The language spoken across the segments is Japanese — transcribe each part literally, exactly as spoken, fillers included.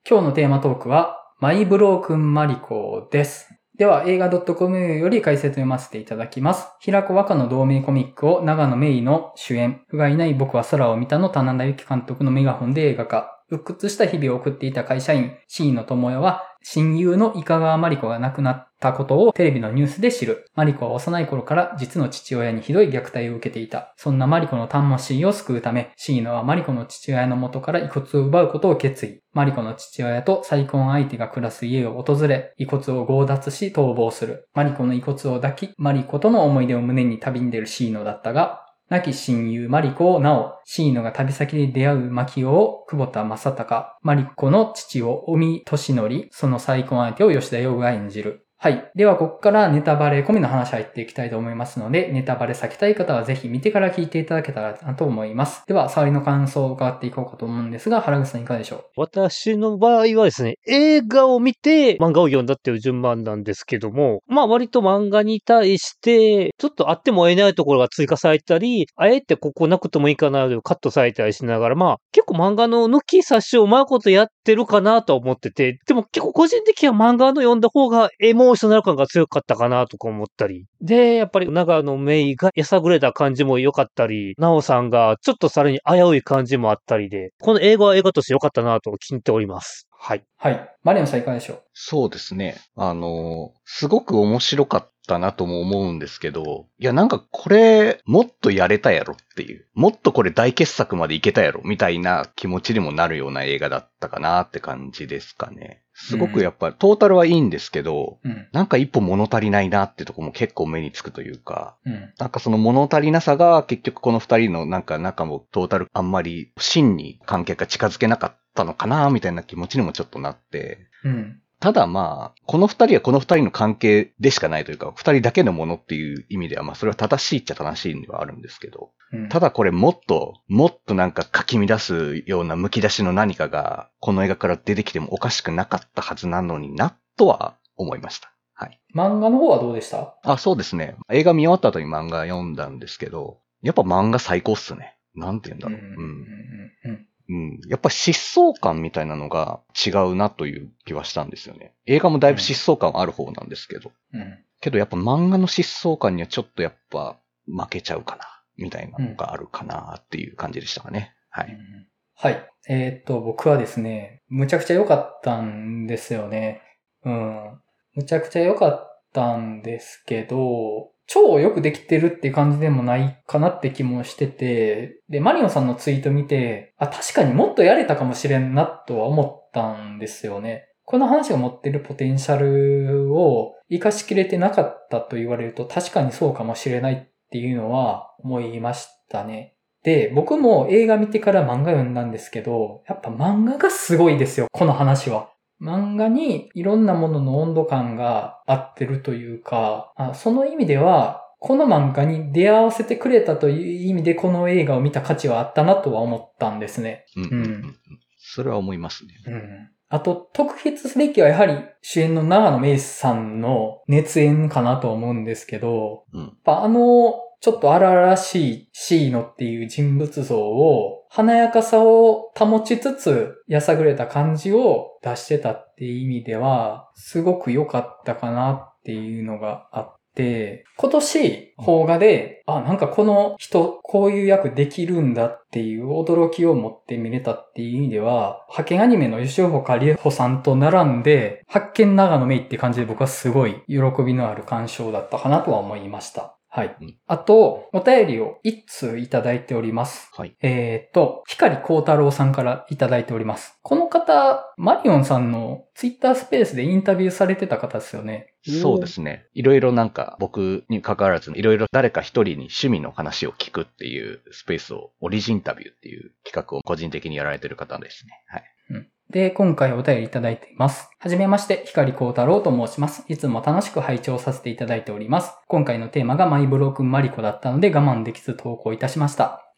今日のテーマトークは、マイブロークンマリコです。では、映画 .com より解説を読ませていただきます。平子和歌の同名コミックを長野芽衣の主演、不甲斐ない僕は空を見たの棚田由紀監督のメガホンで映画化。鬱屈した日々を送っていた会社員、椎野智也は、親友の伊香川マリコが亡くなったことをテレビのニュースで知る。マリコは幼い頃から実の父親にひどい虐待を受けていた。そんなマリコの魂を救うため、椎野はマリコの父親の元から遺骨を奪うことを決意。マリコの父親と再婚相手が暮らす家を訪れ、遺骨を強奪し逃亡する。マリコの遺骨を抱き、マリコとの思い出を胸に旅に出る椎野だったが、亡き親友マリコをなお、椎野が旅先で出会う牧雄を久保田正孝、マリコの父を尾身俊則、その再婚相手を吉田洋が演じる。はい。では、ここからネタバレ込みの話入っていきたいと思いますので、ネタバレ避けたい方はぜひ見てから聞いていただけたらなと思います。では、触りの感想を伺っていこうかと思うんですが、原口さんいかがでしょう？ 私の場合はですね、映画を見て漫画を読んだっていう順番なんですけども、まあ割と漫画に対して、ちょっとあってもえないところが追加されたり、あえてここなくてもいいかなとカットされたりしながら、まあ結構漫画の抜き差しをうまいことやってるかなと思ってて、でも結構個人的には漫画の読んだ方がエモーショナル感が強かったかなとか思ったり。で、やっぱり長野芽衣がやさぐれた感じも良かったり、なおさんがちょっとさらに危うい感じもあったりで、この映画は映画として良かったなと気に入っております。はい。 はい。マリオンさんいかがでしょう？ そうですね。あの、すごく面白かったなとも思うんですけど、いやなんかこれもっとやれたやろっていう、もっとこれ大傑作までいけたやろみたいな気持ちにもなるような映画だったかなって感じですかね。すごくやっぱりトータルはいいんですけど、うん、なんか一歩物足りないなってとこも結構目につくというか、うん、なんかその物足りなさが結局この二人のなんか仲もトータルあんまり真に観客が近づけなかったのかなみたいな気持ちにもちょっとなって、うん、ただまあ、この二人はこの二人の関係でしかないというか、二人だけのものっていう意味ではまあそれは正しいっちゃ正しいんではあるんですけど、うん、ただこれもっと、もっとなんかかき乱すような剥き出しの何かがこの映画から出てきてもおかしくなかったはずなのにな、とは思いました。はい。 漫画の方はどうでした？ あ、そうですね。映画見終わった後に漫画読んだんですけど、やっぱ漫画最高っすね。なんて言うんだろう。うん。うんうんうん、やっぱ疾走感みたいなのが違うなという気はしたんですよね。映画もだいぶ疾走感ある方なんですけど。うん、けどやっぱ漫画の疾走感にはちょっとやっぱ負けちゃうかな、みたいなのがあるかなっていう感じでしたかね。はい。うん、 はい。えー、っと、僕はですね、むちゃくちゃ良かったんですよね。うん。むちゃくちゃ良かったんですけど、超よくできてるっていう感じでもないかなって気もしてて、で、マリオンさんのツイート見て、あ、確かにもっとやれたかもしれんなとは思ったんですよね。この話が持ってるポテンシャルを活かしきれてなかったと言われると確かにそうかもしれないっていうのは思いましたね。で、僕も映画見てから漫画読んだんですけど、やっぱ漫画がすごいですよ、この話は。漫画にいろんなものの温度感が合ってるというか、あ、その意味では、この漫画に出会わせてくれたという意味でこの映画を見た価値はあったなとは思ったんですね。 うん。うんうん、それは思いますね。 うん。あと、特筆すべきはやはり主演の長野芽郁さんの熱演かなと思うんですけど、うん、やっぱあの、ちょっと荒々しい椎野っていう人物像を華やかさを保ちつつやさぐれた感じを出してたっていう意味ではすごく良かったかなっていうのがあって、今年邦画で、あ、なんかこの人こういう役できるんだっていう驚きを持って見れたっていう意味では、派遣アニメの吉岡里帆さんと並んで発見長野芽郁って感じで僕はすごい喜びのある鑑賞だったかなとは思いました。はい。うん、あと、お便りを一通いただいております。はい。えっと、光光太郎さんからいただいております。この方、マリオンさんのツイッタースペースでインタビューされてた方ですよね。 そうですね。いろいろなんか僕に関わらず、いろいろ誰か一人に趣味の話を聞くっていうスペースを、オリジンタビューっていう企画を個人的にやられてる方ですね。はい。 うん。で、今回お便りいただいています。はじめまして、光光太郎と申します。いつも楽しく拝聴させていただいております。今回のテーマがマイブロークンマリコだったので我慢できず投稿いたしました。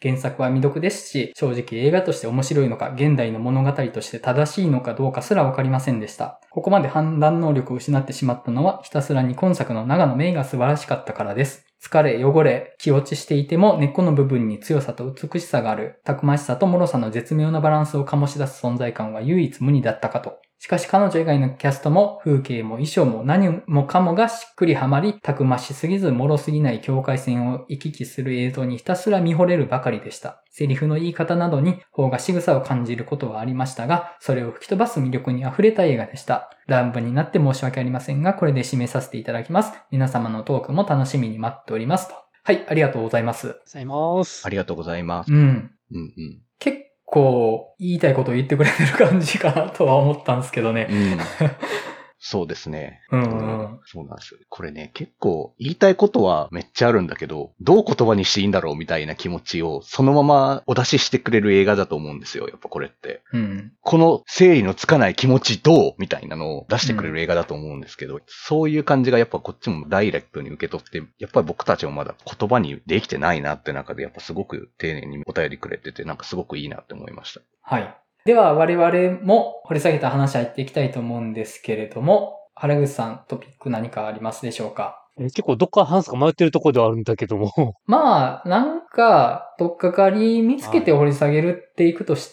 原作は未読ですし、正直映画として面白いのか、現代の物語として正しいのかどうかすらわかりませんでした。ここまで判断能力を失ってしまったのは、ひたすらに今作の長野芽郁が素晴らしかったからです。疲れ、汚れ、気落ちしていても根っこの部分に強さと美しさがある、たくましさと脆さの絶妙なバランスを醸し出す存在感は唯一無二だったかと。しかし彼女以外のキャストも風景も衣装も何もかもがしっくりはまり、たくましすぎず脆すぎない境界線を行き来する映像にひたすら見惚れるばかりでした。セリフの言い方などに方が仕草を感じることはありましたが、それを吹き飛ばす魅力に溢れた映画でした。乱文になって申し訳ありませんが、これで締めさせていただきます。皆様のトークも楽しみに待っておりますと。はい、ありがとうございます。 ありがとうございます。 ありがとうございます。 うん。 うんうん。 結構言いたいことを言ってくれてる感じかなとは思ったんですけどね。 うん、そうですね。 うん、うん。 そうなんですよ。これね、結構言いたいことはめっちゃあるんだけど、どう言葉にしていいんだろうみたいな気持ちをそのままお出ししてくれる映画だと思うんですよ。やっぱこれって。 うん、 この整理のつかない気持ちどうみたいなのを出してくれる映画だと思うんですけど、うん、そういう感じがやっぱこっちもダイレクトに受け取って、やっぱり僕たちもまだ言葉にできてないなって中でやっぱすごく丁寧にお便りくれてて、なんかすごくいいなって思いました。 はい。では我々も掘り下げた話入っていきたいと思うんですけれども、原口さんトピック何かありますでしょうか？ 結構どっから話すか迷ってるところではあるんだけども。 まあ、なんか、とっかかり見つけて掘り下げるっていくとして、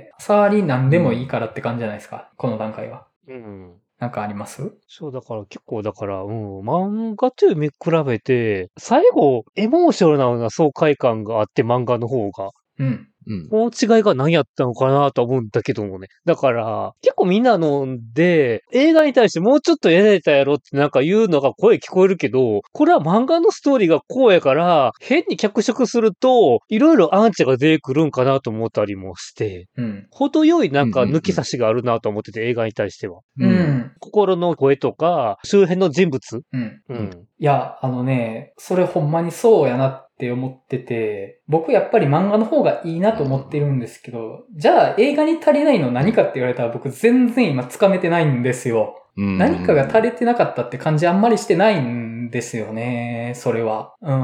触り何でもいいからって感じじゃないですか、この段階は。 うん。 なんかあります？ そう、だから結構だから、うん、漫画と見比べて、最後、エモーショナルな爽快感があって漫画の方が。 うん。 うん、 この違いが何やったのかなと思うんだけどもね。だから、結構みんなので、映画に対してもうちょっとやれたやろってなんか言うのが声聞こえるけど、これは漫画のストーリーがこうやから、変に脚色すると、いろいろアンチが出てくるんかなと思ったりもして、 うん。 程よいなんか抜き差しがあるなと思ってて、映画に対しては。 うん。うん、 心の声とか、周辺の人物。 うん。 うん。 いや、あのね、それほんまにそうやなって思ってて、僕やっぱり漫画の方がいいなと思ってるんですけど、じゃあ映画に足りないの何かって言われたら僕全然今つかめてないんですよ。何かが足りてなかったって感じあんまりしてないんですよね、それは。うん。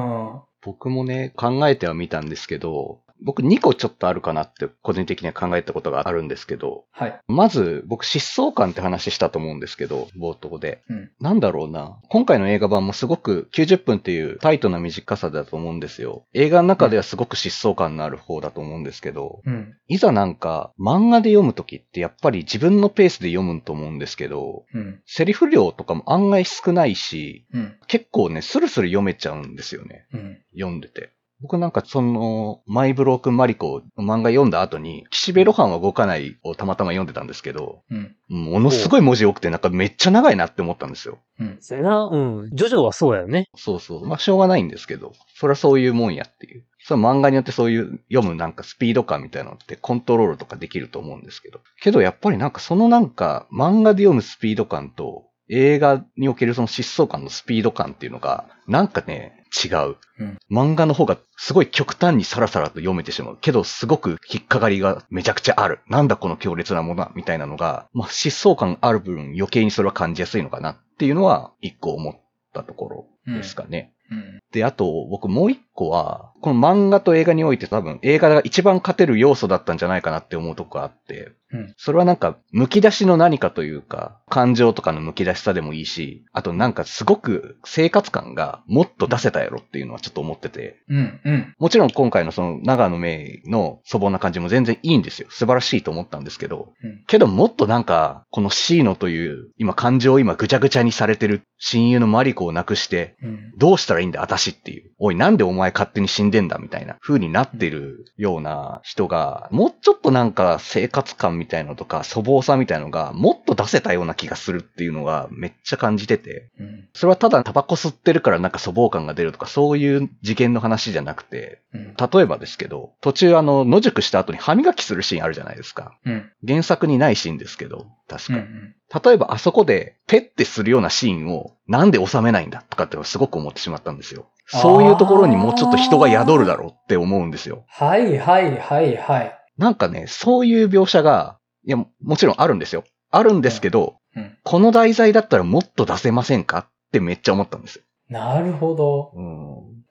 僕もね、考えてはみたんですけど、僕にこちょっとあるかなって個人的には考えたことがあるんですけど、 はい。 まず僕疾走感って話したと思うんですけど、冒頭で。 うん、 なんだろうな。今回の映画版もすごくきゅうじゅっぷんっていうタイトな短さだと思うんですよ。映画の中ではすごく疾走感のある方だと思うんですけど、 うん、 いざなんか漫画で読むときってやっぱり自分のペースで読むと思うんですけど、 うん、 セリフ量とかも案外少ないし、 うん、 結構ね、スルスル読めちゃうんですよね。 うん、 読んでて。僕なんかその、マイブロークンマリコの漫画読んだ後に、岸辺露伴は動かないをたまたま読んでたんですけど、うん、ものすごい文字多くてなんかめっちゃ長いなって思ったんですよ。 うん。それな、うん。ジョジョはそうやよね。 そうそう。まあしょうがないんですけど、それはそういうもんやっていう。その漫画によってそういう読むなんかスピード感みたいなのってコントロールとかできると思うんですけど。けどやっぱりなんかそのなんか漫画で読むスピード感と映画におけるその疾走感のスピード感っていうのがなんかね、違う、うん。漫画の方がすごい極端にサラサラと読めてしまう。けどすごく引っかかりがめちゃくちゃある。なんだこの強烈なものはみたいなのが、まあ疾走感ある分余計にそれは感じやすいのかなっていうのは一個思ったところですかね。うんうん、で、あと僕もう一個は、この漫画と映画において多分映画が一番勝てる要素だったんじゃないかなって思うとこがあって、うん、それはなんか剥き出しの何かというか、感情とかの剥き出しさでもいいし、あとなんかすごく生活感がもっと出せたやろっていうのはちょっと思ってて、うんうん、もちろん今回のその長野芽郁の粗暴な感じも全然いいんですよ。素晴らしいと思ったんですけど、うん、けどもっとなんかこのシーノという今感情を今ぐちゃぐちゃにされてる親友のマリコを亡くして、うん、どうしたらいいんだ私っていう、おいなんでお前勝手に死んでんだみたいな風になってるような人が、もうちょっとなんか生活感みたいなのとか粗暴さみたいなのがもっと出せたような気がするっていうのがめっちゃ感じてて、うん、それはただタバコ吸ってるからなんか粗暴感が出るとかそういう事件の話じゃなくて、うん、例えばですけど、途中あの野宿した後に歯磨きするシーンあるじゃないですか。うん、原作にないシーンですけど、確かに。うんうん、例えばあそこでペッてするようなシーンをなんで収めないんだとかってすごく思ってしまったんですよ。そういうところにもうちょっと人が宿るだろうって思うんですよ。 はいはいはいはい。 なんかね、そういう描写が、いや、もちろんあるんですよ。あるんですけど、うんうん、この題材だったらもっと出せませんかってめっちゃ思ったんですよ。 なるほど。 うん、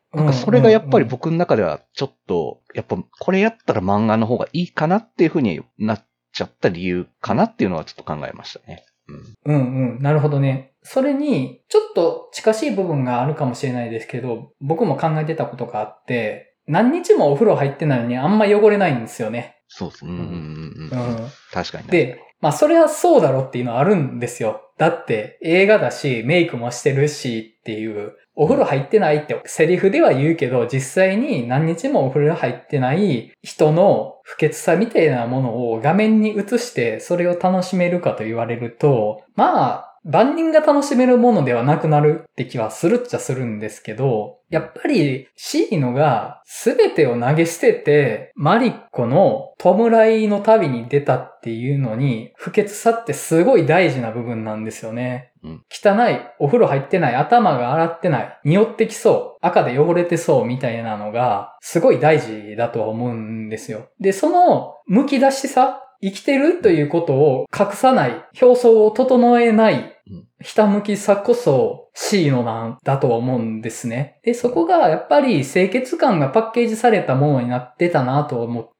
なんかそれがやっぱり僕の中ではちょっと、やっぱこれやったら漫画の方がいいかなっていう風になっちゃった理由かなっていうのはちょっと考えましたね。 うん、うんうん。なるほどね。それに、ちょっと近しい部分があるかもしれないですけど、僕も考えてたことがあって、何日もお風呂入ってないのにあんま汚れないんですよね。 そうですね。うんうんうん。 うん。 確かにね。 で、まあそれはそうだろっていうのはあるんですよ。だって映画だし、メイクもしてるしっていう、お風呂入ってないってセリフでは言うけど、実際に何日もお風呂入ってない人の不潔さみたいなものを画面に映してそれを楽しめるかと言われると、まあ、万人が楽しめるものではなくなるって気はするっちゃするんですけど、やっぱりシーノが全てを投げ捨ててマリコの弔いの旅に出たっていうのに不潔さってすごい大事な部分なんですよね。うん、汚い、お風呂入ってない、頭が洗ってない、匂ってきそう、赤で汚れてそうみたいなのがすごい大事だとは思うんですよ。で、その剥き出しさ、生きてるということを隠さない、表層を整えない、ひたむきさこそ C のなんだとは思うんですね。で、そこがやっぱり清潔感がパッケージされたものになってたなと思って、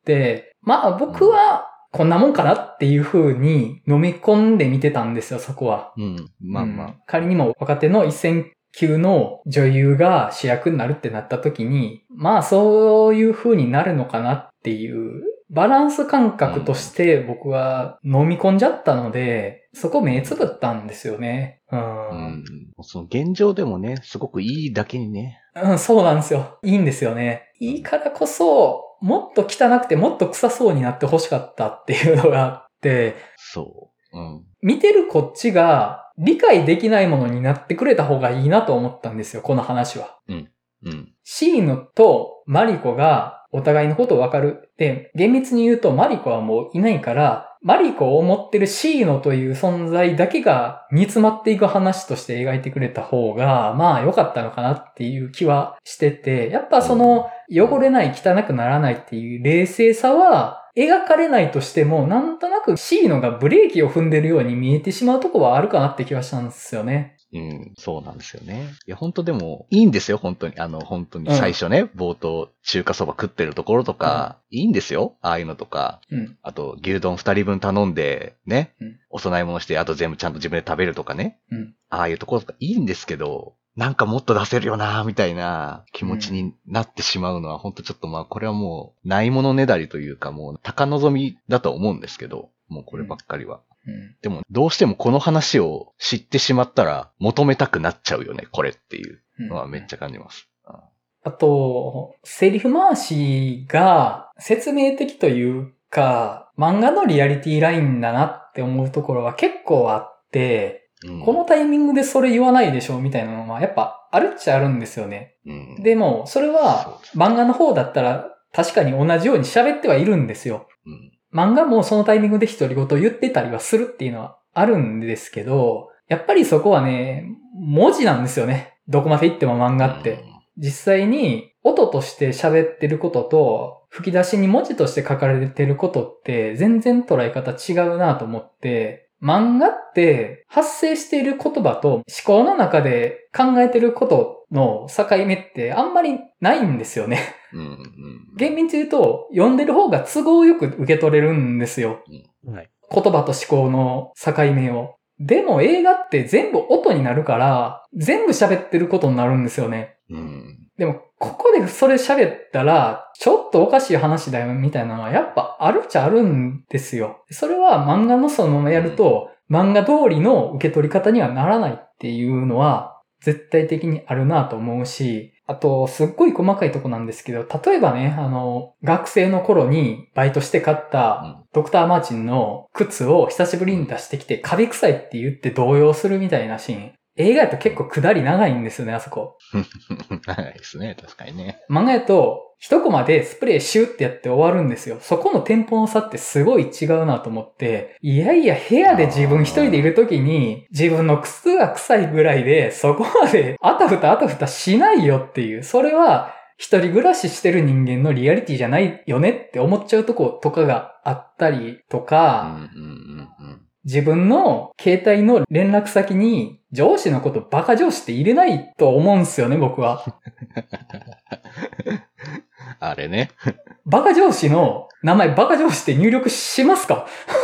まあ僕はこんなもんかなっていう風に飲み込んで見てたんですよ、そこは。 うん。まあまあ。うん、 仮にも若手の一線級の女優が主役になるってなった時に、まあそういう風になるのかなっていうバランス感覚として僕は飲み込んじゃったので、そこ目つぶったんですよね。うん。 うん、その現状でもね、すごくいいだけにね。 うん、そうなんですよ。いいんですよね。いいからこそ、もっと汚くてもっと臭そうになって欲しかったっていうのがあって、 そう。うん。 見てるこっちが理解できないものになってくれた方がいいなと思ったんですよ、この話は。 うん。うん。 シーノとマリコがお互いのことを分かる。で、厳密に言うとマリコはもういないから、マリコを思ってるシーノという存在だけが煮詰まっていく話として描いてくれた方が、まあ良かったのかなっていう気はしてて、やっぱその汚れない汚くならないっていう冷静さは描かれないとしても、なんとなくシーノがブレーキを踏んでるように見えてしまうとこはあるかなって気はしたんですよね。 うん、そうなんですよね。いや、本当でも、いいんですよ、本当に。あの、本当に最初ね、うん、冒頭、中華そば食ってるところとか、うん、いいんですよ、ああいうのとか。うん、あと、牛丼二人分頼んで、ね、うん、お供え物して、あと全部ちゃんと自分で食べるとかね。うん、ああいうところとかいいんですけど、なんかもっと出せるよなみたいな気持ちになってしまうのは、本当ちょっとまあ、これはもう、ないものねだりというか、もう、高望みだと思うんですけど、もうこればっかりは。うん、でも、どうしてもこの話を知ってしまったら求めたくなっちゃうよね、これっていうのはめっちゃ感じます。うん、 あと、セリフ回しが説明的というか、漫画のリアリティラインだなって思うところは結構あって、うん、このタイミングでそれ言わないでしょみたいなのはやっぱあるっちゃあるんですよね。うん、でも、それは漫画の方だったら確かに同じように喋ってはいるんですよ。うん漫画もそのタイミングで独り言言ってたりはするっていうのはあるんですけど、やっぱりそこはね、文字なんですよね。どこまで行っても漫画って。実際に音として喋ってることと、吹き出しに文字として書かれてることって全然捉え方違うなと思って、漫画って発生している言葉と思考の中で考えてることの境目ってあんまりないんですよね。うんうん、厳密に言うと読んでる方が都合よく受け取れるんですよ。うんはい、言葉と思考の境目を。でも映画って全部音になるから全部喋ってることになるんですよね。うん、でもここでそれ喋ったらちょっとおかしい話だよみたいなのはやっぱあるっちゃあるんですよ。それは漫画のそのままやると漫画通りの受け取り方にはならないっていうのは絶対的にあるなと思うし、あとすっごい細かいとこなんですけど、例えばね、あの学生の頃にバイトして買ったドクターマーチンの靴を久しぶりに出してきてカビ臭いって言って動揺するみたいなシーン。映画やと結構下り長いんですよね、あそこ。 長いですね、確かにね。 漫画やと、一コマでスプレーシューってやって終わるんですよ。そこのテンポの差ってすごい違うなと思って、いやいや部屋で自分一人でいるときに、自分の靴が臭いぐらいで、そこまであたふたあたふたしないよっていう。それは、一人暮らししてる人間のリアリティじゃないよねって思っちゃうとことかがあったりとか、うんうんうんうん自分の携帯の連絡先に上司のことバカ上司って入れないと思うんすよね、僕は。 あれね。 バカ上司の名前バカ上司って入力しますか？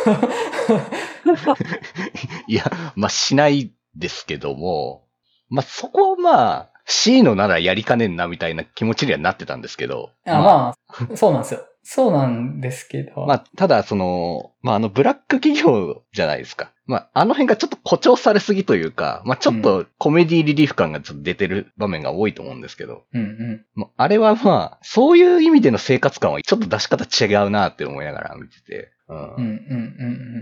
いや、まあ、しないですけども、まあ、そこはまあ、C のならやりかねんなみたいな気持ちにはなってたんですけど。 あまあ、そうなんですよ。そうなんですけど。 まあ、ただ、その、まあ、あの、ブラック企業じゃないですか。まあ、あの辺がちょっと誇張されすぎというか、まあ、ちょっとコメディリリーフ感がちょっと出てる場面が多いと思うんですけど。 うんうん。 まあ、あれはまあ、そういう意味での生活感はちょっと出し方違うなって思いながら見てて。うん。 うんうんうんうん。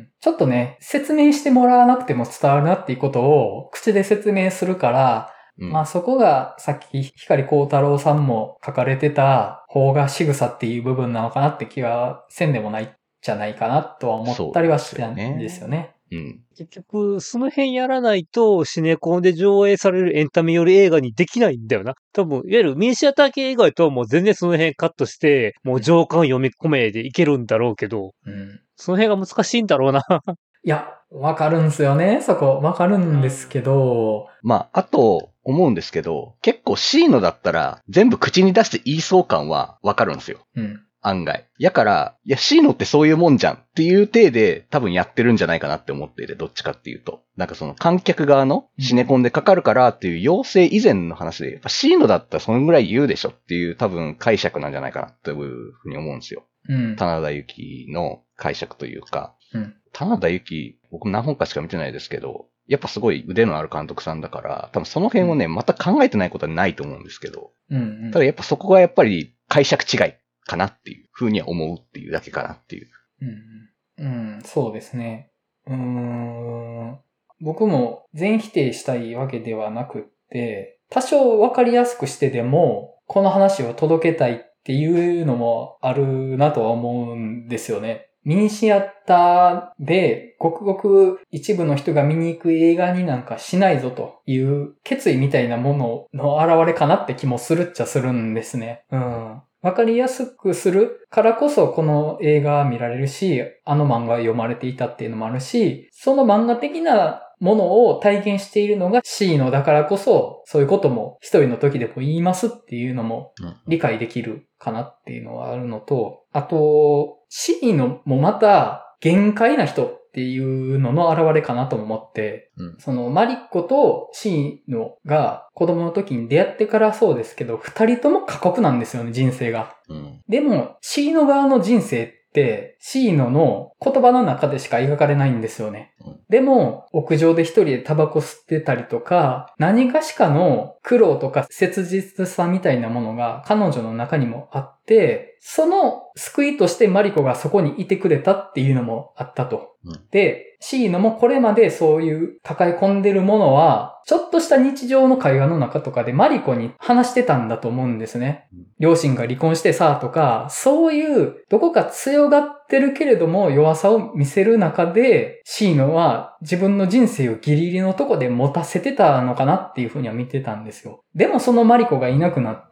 ちょっとね、説明してもらわなくても伝わるなっていうことを口で説明するから、 うん、 まあそこがさっき光光太郎さんも書かれてた方が仕草っていう部分なのかなって気はせんでもないじゃないかなとは思ったりはしてたんですよね。 うん。 結局、その辺やらないと、シネコンで上映されるエンタメ寄り映画にできないんだよな。多分、いわゆるミニシアター系以外とはもう全然その辺カットして、もう情感読み込めでいけるんだろうけど、 うん。 その辺が難しいんだろうな。 いや、わかるんすよね。そこ、わかるんですけど。 まあ、あと、思うんですけど、結構 C のだったら、全部口に出して言いそう感はわかるんですよ。 うん。 案外。やから、いや、C のってそういうもんじゃんっていう体で多分やってるんじゃないかなって思っていて、どっちかっていうと。なんかその観客側のシネコンでかかるからっていう要請以前の話で、やっぱ C のだったらそのぐらい言うでしょっていう多分解釈なんじゃないかなっていうふうに思うんですよ。 うん。 棚田由紀の解釈というか。 うん。 棚田由紀、僕何本かしか見てないですけど、やっぱすごい腕のある監督さんだから、多分その辺をね、また考えてないことはないと思うんですけど、 うんうん、 ただやっぱそこがやっぱり解釈違いかなっていうふうには思うっていうだけかなっていう。 うん、うん、そうですね。うーん。僕も全否定したいわけではなくって、多少わかりやすくしてでも、この話を届けたいっていうのもあるなとは思うんですよね。ミニシアターでごくごく一部の人が見に行く映画になんかしないぞという決意みたいなものの表れかなって気もするっちゃするんですね。うん。わかりやすくするからこそこの映画見られるし、あの漫画が読まれていたっていうのもあるし、その漫画的なものを体験しているのが C のだからこそ、そういうことも一人の時でも言いますっていうのも理解できるかなっていうのはあるのと、あと、C のもまた限界な人っていうのの表れかなとも思って、 うん、 そのマリコと C のが子供の時に出会ってからそうですけど、二人とも過酷なんですよね、人生が。 うん、 でも C の側の人生って C のの言葉の中でしか描かれないんですよね。 うん、 でも屋上で一人でタバコ吸ってたりとか、何かしかの苦労とか切実さみたいなものが彼女の中にもあって、その救いとしてマリコがそこにいてくれたっていうのもあったと。 うん、 で、シーノもこれまでそういう抱え込んでるものは、ちょっとした日常の会話の中とかでマリコに話してたんだと思うんですね。両親が離婚してさとか、そういうどこか強がってるけれども弱さを見せる中で、シーノは自分の人生をギリギリのとこで持たせてたのかなっていうふうには見てたんですよ。でもそのマリコがいなくなって、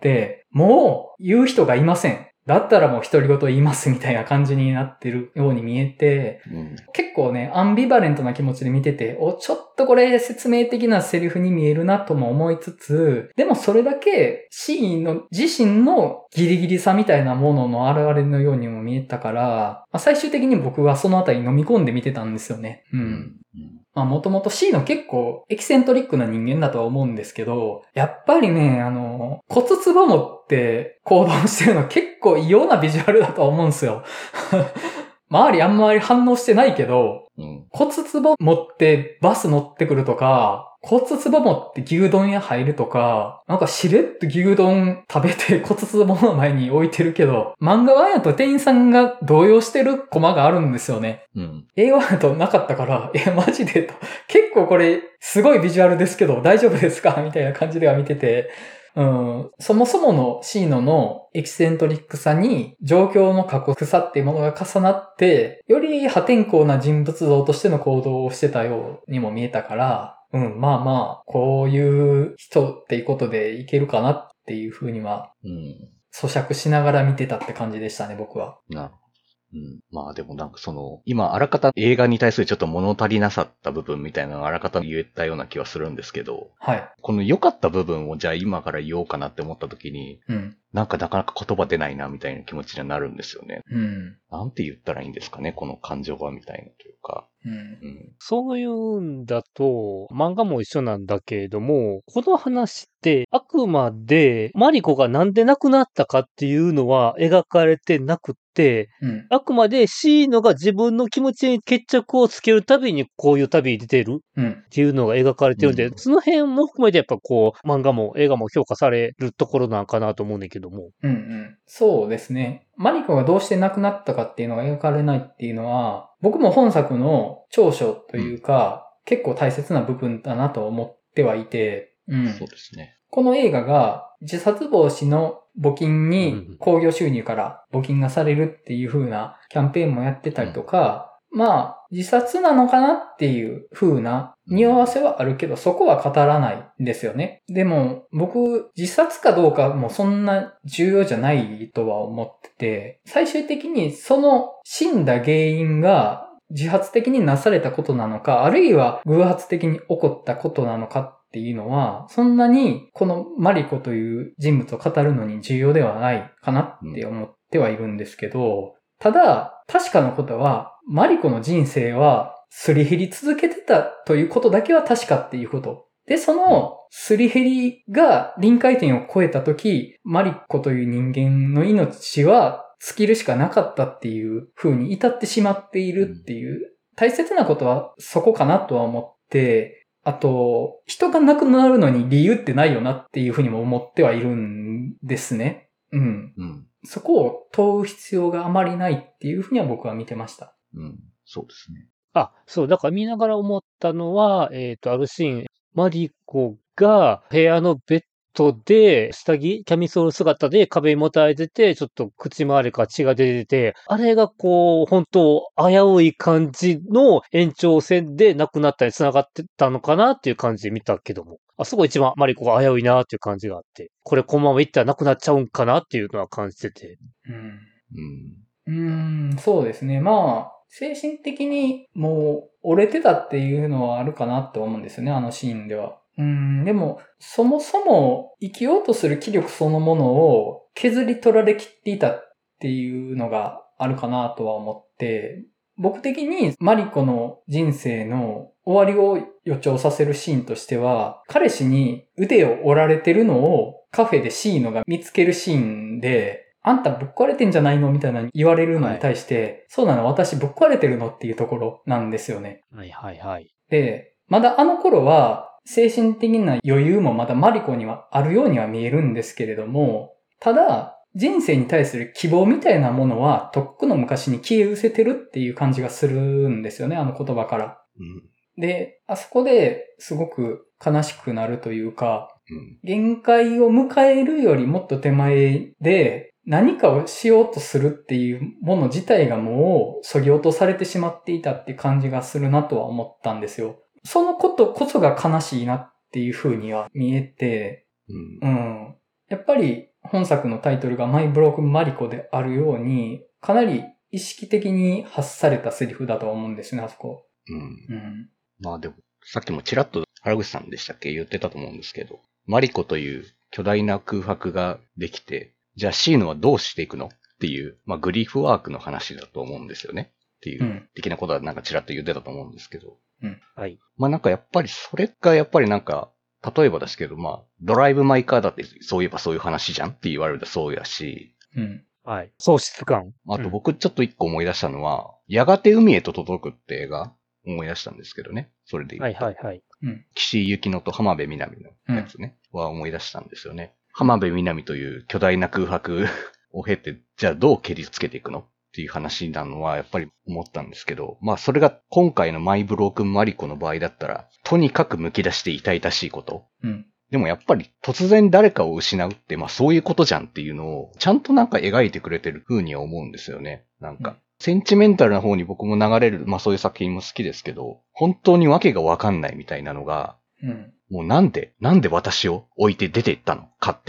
もう言う人がいません。だったらもう独り言言いますみたいな感じになってるように見えて、 うん、 結構ね、アンビバレントな気持ちで見てて、お、ちょっとこれ説明的なセリフに見えるなとも思いつつ、でもそれだけシーンの自身のギリギリさみたいなものの表れのようにも見えたから、まあ、最終的に僕はそのあたり飲み込んで見てたんですよね。うん。うんまあもともと C の結構エキセントリックな人間だとは思うんですけど、やっぱりね、あの、骨壺持って行動してるの結構異様なビジュアルだとは思うんですよ。周りあんまり反応してないけど、うん、骨壺持ってバス乗ってくるとか、骨壺持って牛丼屋入るとか、なんかしれっと牛丼食べて骨壺の前に置いてるけど、漫画はやと店員さんが動揺してるコマがあるんですよね。うん、映画はやとなかったから、え、マジでと。結構これすごいビジュアルですけど大丈夫ですかみたいな感じでは見てて、うん、そもそものシーノのエキセントリックさに状況の過酷さっていうものが重なって、より破天荒な人物像としての行動をしてたようにも見えたから、うん、まあまあ、こういう人っていうことでいけるかなっていうふうには、うん、咀嚼しながら見てたって感じでしたね、僕は。 なるほど。 うん。まあでもなんかその、今あらかた映画に対するちょっと物足りなさった部分みたいなのをあらかた言えたような気はするんですけど、 はい。 この良かった部分をじゃあ今から言おうかなって思った時に、 うん。 なんかなかなか言葉出ないなみたいな気持ちにはなるんですよね。 うん。 なんて言ったらいいんですかね、この感情はみたいなというか。 うん。 うん。 そういうんだと、漫画も一緒なんだけれども、この話ってあくまでマリコがなんで亡くなったかっていうのは描かれてなくって、 うん。 あくまでシーノが自分の気持ちに決着をつけるたびにこういう旅に出てるうん。 っていうのが描かれてるんで、 うんその辺も含めてやっぱこう、漫画も映画も評価されるところなんかなと思うんだけども。 うんうん。そうですね。マリコがどうして亡くなったかっていうのが描かれないっていうのは、僕も本作の長所というか、うん、結構大切な部分だなと思ってはいて、うん。 そうですね。 この映画が自殺防止の募金に興行収入から募金がされるっていう風なキャンペーンもやってたりとか、うん、まあ自殺なのかなっていう風な匂わせはあるけど、そこは語らないんですよね。でも僕自殺かどうかもそんな重要じゃないとは思ってて、最終的にその死んだ原因が自発的になされたことなのか、あるいは偶発的に起こったことなのかっていうのは、そんなにこのマリコという人物を語るのに重要ではないかなって思ってはいるんですけど、ただ、確かなことは、マリコの人生はすり減り続けてたということだけは確かっていうこと。で、そのすり減りが臨界点を超えたとき、マリコという人間の命は尽きるしかなかったっていう風に至ってしまっているっていう、大切なことはそこかなとは思って、あと、人が亡くなるのに理由ってないよなっていうふうにも思ってはいるんですね。うん。 うん。 そこを問う必要があまりないっていうふうには僕は見てました。 うん。そうですね。 あ、そう、だから見ながら思ったのは、えっと、あるシーン、マリコが部屋のベッドで、下着、キャミソール姿で壁にもたれてて、ちょっと口周りから血が出てて、あれがこう、本当危うい感じの延長線で亡くなったり繋がってたのかなっていう感じで見たけども。あそこ一番マリコが危ういなっていう感じがあって、これこのままいったら亡くなっちゃうんかなっていうのは感じてて。 うん。 うん。 うーん、そうですね。まあ、精神的にもう折れてたっていうのはあるかなと思うんですよね、あのシーンでは。うん、でも、そもそも生きようとする気力そのものを削り取られきっていたっていうのがあるかなとは思って、僕的にマリコの人生の終わりを予兆させるシーンとしては、彼氏に腕を折られてるのをカフェでシーノが見つけるシーンで、あんたぶっ壊れてんじゃないのみたいな言われるのに対して、はい、そうなの私ぶっ壊れてるのっていうところなんですよね。 はいはいはい。 で、まだあの頃は精神的な余裕もまだマリコにはあるようには見えるんですけれども、ただ人生に対する希望みたいなものはとっくの昔に消え失せてるっていう感じがするんですよね、あの言葉から。 うん、 で、あそこですごく悲しくなるというか、 うん、 限界を迎えるよりもっと手前で何かをしようとするっていうもの自体がもう削ぎ落とされてしまっていたって感じがするなとは思ったんですよ。そのことこそが悲しいなっていう風には見えて、 うんうん、やっぱり本作のタイトルがマイブロークンマリコであるように、かなり意識的に発されたセリフだと思うんですね、あそこ。 うん。 うん、 まあでも、さっきもちらっと原口さんでしたっけ言ってたと思うんですけど、マリコという巨大な空白ができて、じゃあシーノはどうしていくのっていう、まあグリーフワークの話だと思うんですよね。っていう、的なことはなんかちらっと言ってたと思うんですけど。 うん。 はい。 まあなんかやっぱりそれがやっぱりなんか、例えばですけど、まあ、ドライブ・マイ・カーだってそういえばそういう話じゃんって言われるとそうやし、 うん。 はい。喪失感。 あと僕ちょっと一個思い出したのは、うん、やがて海へと届くって映画思い出したんですけどね。それで言うと。 はいはいはい。 うん、 岸井ゆきのと浜辺美波のやつね、うん、は思い出したんですよね。浜辺美波という巨大な空白を経て、じゃあどう蹴りつけていくのっていう話なのはやっぱり思ったんですけど、まあそれが今回のマイブロークンマリコの場合だったら、とにかく剥き出して痛々しいこと。 うん、 でもやっぱり突然誰かを失うってまあそういうことじゃんっていうのをちゃんとなんか描いてくれてる風には思うんですよね。なんか、うん、センチメンタルな方に僕も流れる、まあそういう作品も好きですけど、本当にわけがわかんないみたいなのが、 うん、 もうなんで、なんで私を置いて出ていったの勝手に。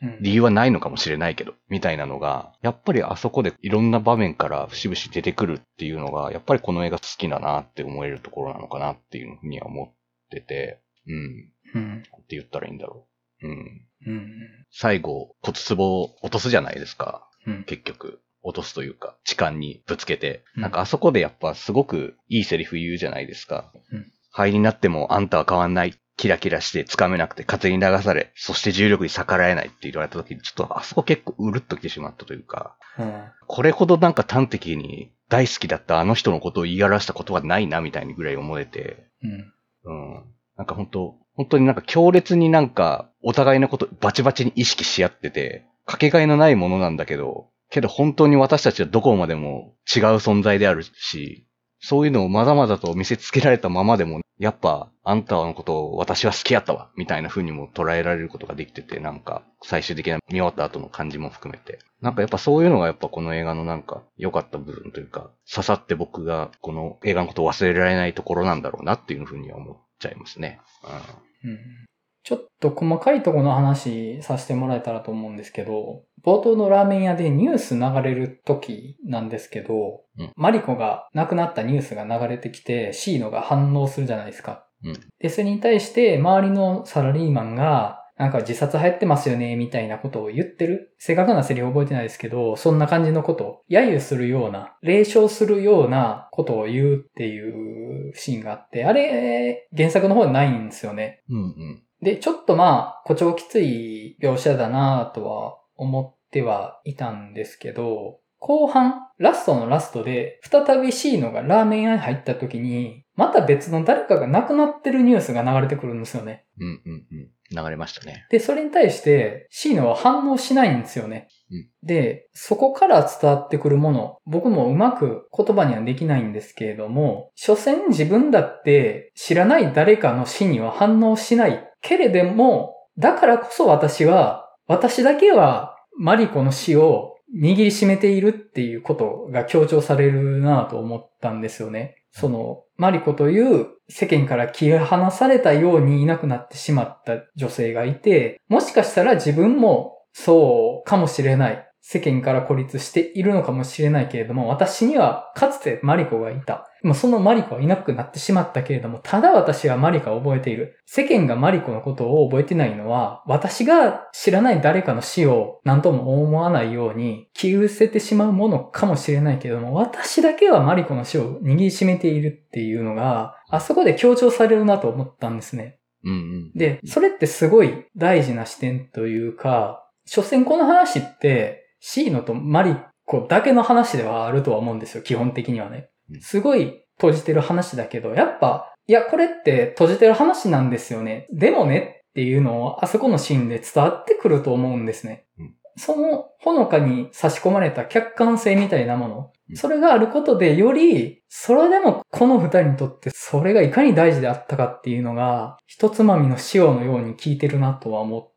理由はないのかもしれないけど、みたいなのが、やっぱりあそこでいろんな場面から節々出てくるっていうのが、やっぱりこの映画好きだなって思えるところなのかなっていうふうには思ってて、うん。 うん。 って言ったらいいんだろう。うん。 うん。 最後、骨壺を落とすじゃないですか。 うん。 結局。落とすというか、痴漢にぶつけて。 うんなんかあそこでやっぱすごくいいセリフ言うじゃないですか。 うん灰になってもあんたは変わんない。キラキラして掴めなくて風に流され、そして重力に逆らえないって言われた時に、ちょっとあそこ結構うるっときてしまったというか、 うんこれほどなんか端的に大好きだったあの人のことを言い表したことはないなみたいにぐらい思えて、 うんうん。なんか本当本当になんか強烈になんかお互いのことバチバチに意識し合ってて、かけがえのないものなんだけど、けど本当に私たちはどこまでも違う存在であるし、そういうのをまざまざと見せつけられたままでも、やっぱあんたのことを私は好きやったわ、みたいな風にも捉えられることができてて、なんか最終的な見終わった後の感じも含めて。なんかやっぱそういうのがやっぱこの映画のなんか良かった部分というか、刺さって僕がこの映画のことを忘れられないところなんだろうなっていう風には思っちゃいますね。うんうん。ちょっと細かいところの話させてもらえたらと思うんですけど、冒頭のラーメン屋でニュース流れる時なんですけど、 うんマリコが亡くなったニュースが流れてきて、シーノが反応するじゃないですか。 うんで、それに対して周りのサラリーマンが、なんか自殺流行ってますよね、みたいなことを言ってる。正確なセリフ覚えてないですけど、そんな感じのことを揶揄するような、冷笑するようなことを言うっていうシーンがあって、あれ、原作の方はないんですよね。 うんうんで、ちょっとまあ、誇張きつい描写だなとは思ってはいたんですけど、後半、ラストのラストで、再びシーノがラーメン屋に入った時に、また別の誰かが亡くなってるニュースが流れてくるんですよね。 うんうんうん流れましたね。 で、それに対して、シーノは反応しないんですよね。 うんで、そこから伝わってくるもの、僕もうまく言葉にはできないんですけれども、所詮自分だって知らない誰かの死には反応しないけれども、だからこそ私は、私だけはマリコの死を握りしめているっていうことが強調されるなぁと思ったんですよね。その、マリコという世間から切り離されたようにいなくなってしまった女性がいて、もしかしたら自分もそうかもしれない。世間から孤立しているのかもしれないけれども、私にはかつてマリコがいた。もうそのマリコはいなくなってしまったけれども、ただ私はマリコを覚えている。世間がマリコのことを覚えてないのは、私が知らない誰かの死を何とも思わないように、気失せてしまうものかもしれないけれども、私だけはマリコの死を握りしめているっていうのが、あそこで強調されるなと思ったんですね。 うんうんで、それってすごい大事な視点というか、所詮この話って、シーノとマリコだけの話ではあるとは思うんですよ、基本的にはね。すごい閉じてる話だけど、やっぱ、いや、これって閉じてる話なんですよね。でもねっていうのをあそこのシーンで伝わってくると思うんですね。 うんそのほのかに差し込まれた客観性みたいなもの。 うんそれがあることでより、それでもこの二人にとってそれがいかに大事であったかっていうのが、一つまみの塩のように効いてるなとは思って、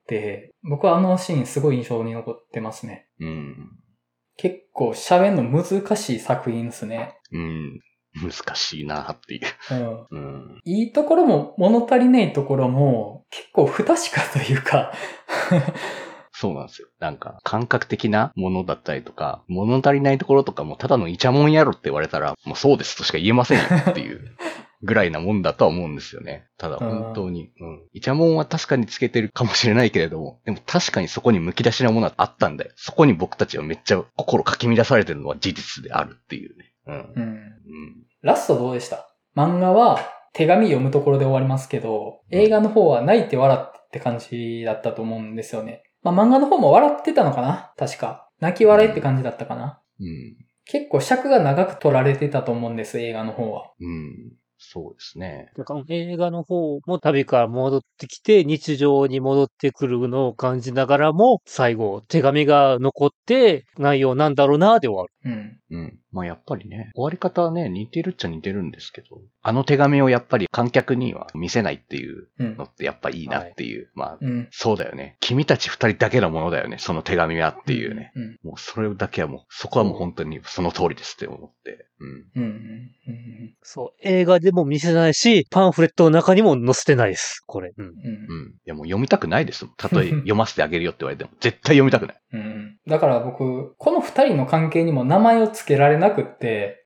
僕はあのシーンすごい印象に残ってますね。 うん結構喋るの難しい作品ですね。 うん難しいなっていう。 うん。 うんいいところも物足りないところも結構不確かというかそうなんですよ。なんか、感覚的なものだったりとか、物足りないところとかもただのイチャモンやろって言われたら、もうそうですとしか言えませんよっていうぐらいなもんだとは思うんですよね。ただ本当に、うん。イチャモンは確かにつけてるかもしれないけれども、でも確かにそこに剥き出しなものはあったんだよ。そこに僕たちはめっちゃ心かき乱されてるのは事実であるっていうね。うん。 うん。 うん、 ラストどうでした？漫画は手紙読むところで終わりますけど、映画の方は泣いて笑ってって感じだったと思うんですよね。まあ漫画の方も笑ってたのかな？確か。泣き笑いって感じだったかな？ うん。 結構尺が長く取られてたと思うんです、映画の方は。 うん。そうですね。 だから映画の方も旅から戻ってきて、日常に戻ってくるのを感じながらも、最後、手紙が残って、内容なんだろうな、で終わる。 うん。 うん。まあやっぱりね、終わり方はね、似てるっちゃ似てるんですけど、あの手紙をやっぱり観客には見せないっていううんの。ってやっぱいいなっていう。まあ、 うん。 そうだよね。君たち二人だけのものだよね、その手紙はっていうね。 うん。 もうそれだけはもう、そこはもう本当にその通りですって思って。うん。 うん。うん。うん。 そう。映画でも見せないし、パンフレットの中にも載せてないです。これ。うん。 うん。 うん。いやもう読みたくないですもん。たとえ読ませてあげるよって言われても、絶対読みたくない。 うん。だから僕、この二人の関係にも名前を付けられなくって、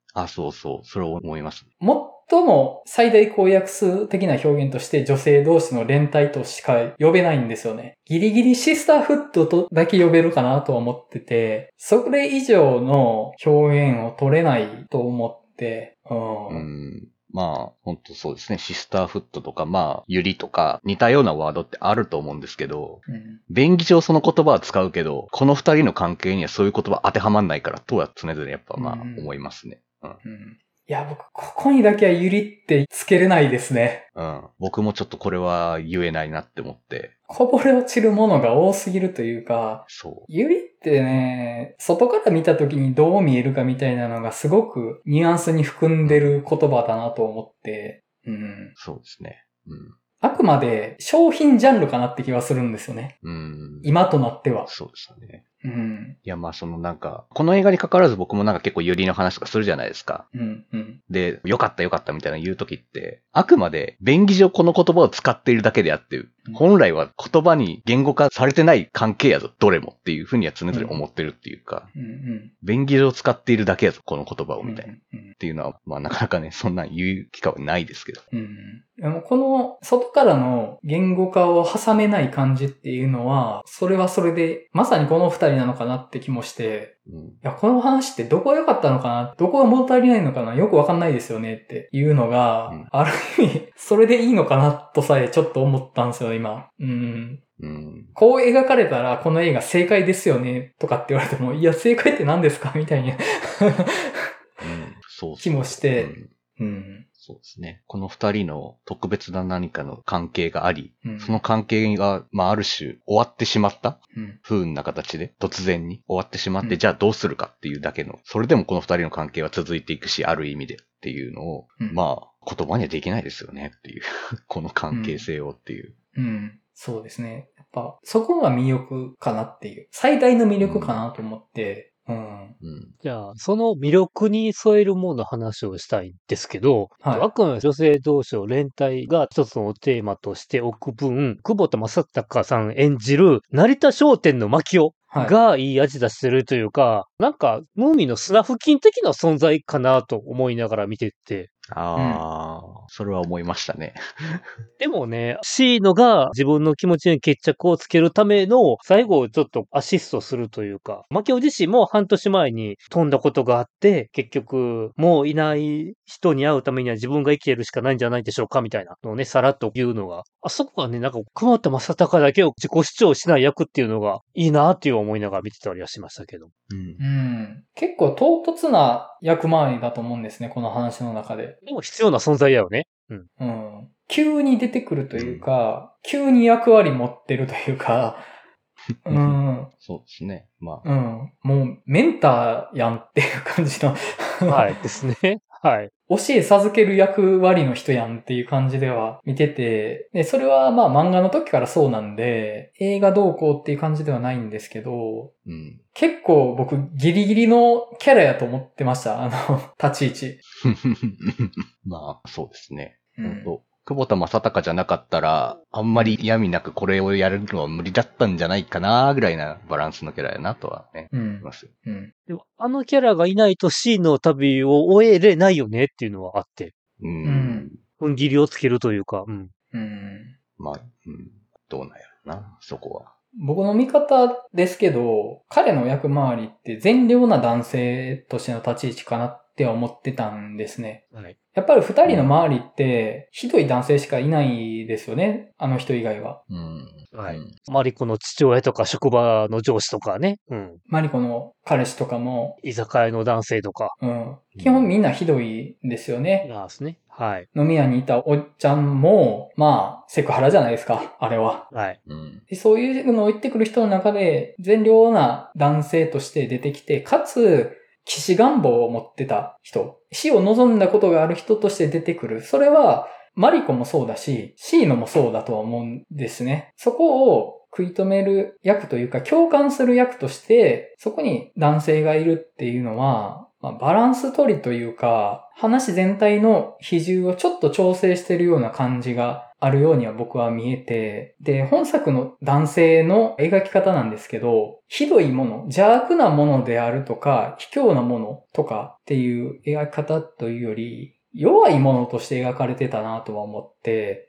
あ、そうそう。それを思います。 最も最大公約数的な表現として女性同士の連帯としか呼べないんですよね。ギリギリシスターフットとだけ呼べるかなとは思ってて、それ以上の表現を取れないと思って、うん。 うんまあ、本当そうですね。シスターフットとか、まあ、ユリとか、似たようなワードってあると思うんですけど、 うん。 便宜上その言葉は使うけど、この二人の関係にはそういう言葉当てはまんないからとは常々やっぱまあうん思いますね。うん。 うん。いや、僕、ここにだけはユリってつけれないですね。 うん。僕もちょっとこれは言えないなって思って。 こぼれ落ちるものが多すぎるというか、 そう。 ユリってね、外から見た時にどう見えるかみたいなのがすごくニュアンスに含んでる言葉だなと思って、うん。 そうですね。うん。 あくまで商品ジャンルかなって気はするんですよね。 うん。 今となっては。 そうですよね。 うん。 いや、まあそのなんか、この映画に関わらず僕もなんか結構ユリの話とかするじゃないですか。 うん。うん。 で、よかったよかったみたいな言うときって、あくまで便宜上この言葉を使っているだけであって、本来は言葉に言語化されてない関係やぞ、どれもっていうふうには常々思ってるっていうか、 うん。うん。 便宜上使っているだけやぞ、この言葉をみたいな。っうん。 ていうのは、まあなかなかね、そんなん言う機会はないですけど。 うん。でもこの外からの言語化を挟めない感じっていうのは、それはそれで、まさにこの二人なのかなって気もして、 うん、 いや、この話ってどこが良かったのかな、どこが物足りないのかな、よくわかんないですよねっていうのが、 うん、 ある意味、それでいいのかなとさえちょっと思ったんですよ、今。うん。 うん、 こう描かれたらこの映画正解ですよねとかって言われても、いや、正解って何ですかみたいなうん、そうそう気もして、 うんうんそうですね。この二人の特別な何かの関係があり、 うん、 その関係が、まあある種終わってしまった、 うん、 不運な形で突然に終わってしまって、 うん、 じゃあどうするかっていうだけの、それでもこの二人の関係は続いていくし、ある意味でっていうのを、 うん、 まあ言葉にはできないですよねっていう、この関係性をっていう。 うん。うん。そうですね。やっぱ、そこが魅力かなっていう。最大の魅力かなと思って、うん。うん、 じゃあ、その魅力に添えるものの話をしたいんですけど、 はい、 あくまで女性同士の連帯が一つのテーマとしておく分、久保田正孝さん演じる成田商店の牧雄がいい味出してるというか、はい、なんか、ムーミンの砂付近的な存在かなと思いながら見てて、 ああ、うん、それは思いましたね。 でもね、シーノが自分の気持ちに決着をつけるための最後をちょっとアシストするというか、マキオ自身も半年前に飛んだことがあって、結局もういない人に会うためには自分が生きてるしかないんじゃないでしょうかみたいなのをね、さらっと言うのが、あそこはね、なんか久保田正孝だけを自己主張しない役っていうのがいいなっていう思いながら見てたりはしましたけど。 うん。うん。結構唐突な役回りだと思うんですね、この話の中で。 でも必要な存在だよね。うん。 うん。急に出てくるというか、うん、急に役割持ってるというか、うん。 そうですね。まあ。うん。もう、メンターやんっていう感じの。 はいですね。はい。 教え授ける役割の人やんっていう感じでは見てて、で、それはまあ漫画の時からそうなんで、映画どうこうっていう感じではないんですけど、 うん、 結構僕ギリギリのキャラやと思ってました、あの、立ち位置。 まあ、そうですね。 うん、 本当久保田正孝じゃなかったら、あんまり嫌味なくこれをやるのは無理だったんじゃないかなぐらいなバランスのキャラやなとはね、 うん、 思いますよ。 うん。 でもあのキャラがいないと C の旅を終えれないよねっていうのはあって。 うん。 踏ん切りをつけるというか、うん。 うん。 まあ、うん。どうなんやろな、そこは。 僕の見方ですけど、彼の役回りって善良な男性としての立ち位置かなって思ってたんですね。 はい。 やっぱり二人の周りって、ひどい男性しかいないですよね。あの人以外は。 うん。 はい。マリコの父親とか職場の上司とかね。うん。 マリコの彼氏とかも。 居酒屋の男性とか。 うん。基本みんなひどいんですよね。 そうですね。はい。 飲み屋にいたおっちゃんも、まあ、セクハラじゃないですか。あれは。 はい。 うん、 そういうのを言ってくる人の中で、善良な男性として出てきて、かつ、 騎士願望を持ってた人、死を望んだことがある人として出てくる。それは、マリコもそうだし、シーノもそうだとは思うんですね。そこを食い止める役というか、共感する役として、そこに男性がいるっていうのは、まあ、バランス取りというか、話全体の比重をちょっと調整してるような感じがあるようには僕は見えて、で、本作の男性の描き方なんですけど、ひどいもの、邪悪なものであるとか、卑怯なものとかっていう描き方というより、弱いものとして描かれてたなとは思って、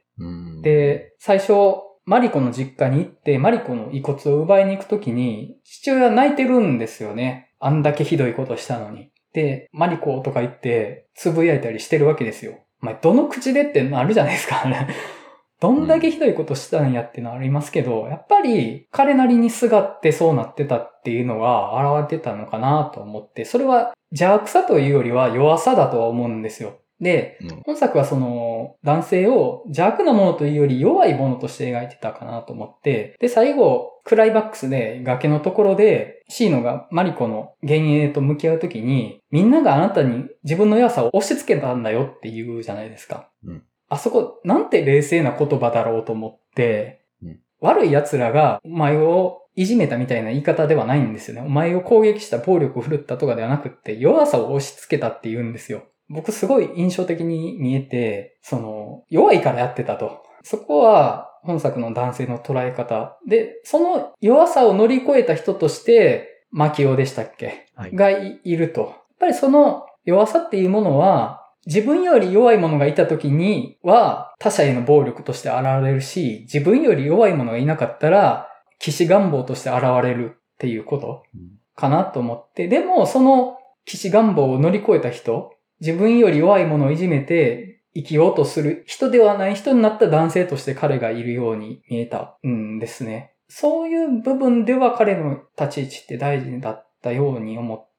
うんで、最初、マリコの実家に行って、マリコの遺骨を奪いに行くときに、父親は泣いてるんですよね。あんだけひどいことしたのに。で、マリコとか言って、つぶやいたりしてるわけですよ。お前、どの口でってのあるじゃないですか、ね。どんだけひどいことしたんやってのありますけど、やっぱり彼なりにすがってそうなってたっていうのが現れてたのかなと思って、それは邪悪さというよりは弱さだとは思うんですよ。で、本作はその男性を邪悪なものというより弱いものとして描いてたかなと思って、で、最後、クライマックスで崖のところでシーノがマリコの幻影と向き合うときに、みんながあなたに自分の弱さを押し付けたんだよって言うじゃないですか。うん、あそこ、なんて冷静な言葉だろうと思って、うん、悪い奴らがお前をいじめたみたいな言い方ではないんですよね。お前を攻撃した暴力を振るったとかではなくって、弱さを押し付けたって言うんですよ。僕すごい印象的に見えて、その、弱いからやってたと。そこは本作の男性の捉え方。で、その弱さを乗り越えた人として、マキオでしたっけ、はい、が い, いると。やっぱりその弱さっていうものは、自分より弱い者がいた時には他者への暴力として現れるし、自分より弱い者がいなかったら、騎士願望として現れるっていうことかなと思って。でも、その騎士願望を乗り越えた人、自分より弱い者をいじめて生きようとする人ではない人になった男性として彼がいるように見えたんですね。そういう部分では彼の立ち位置って大事だったように思って、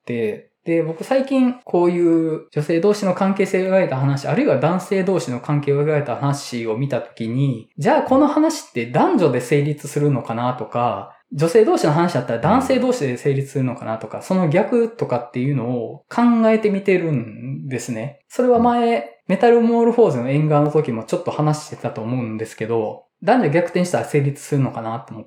で、僕最近こういう女性同士の関係性を描いた話、あるいは男性同士の関係を描いた話を見たときに、じゃあこの話って男女で成立するのかなとか、女性同士の話だったら男性同士で成立するのかなとか、その逆とかっていうのを考えてみてるんですね。それは前、メタルモールフォーズの縁側の時もちょっと話してたと思うんですけど、男女逆転したら成立するのかなと思って、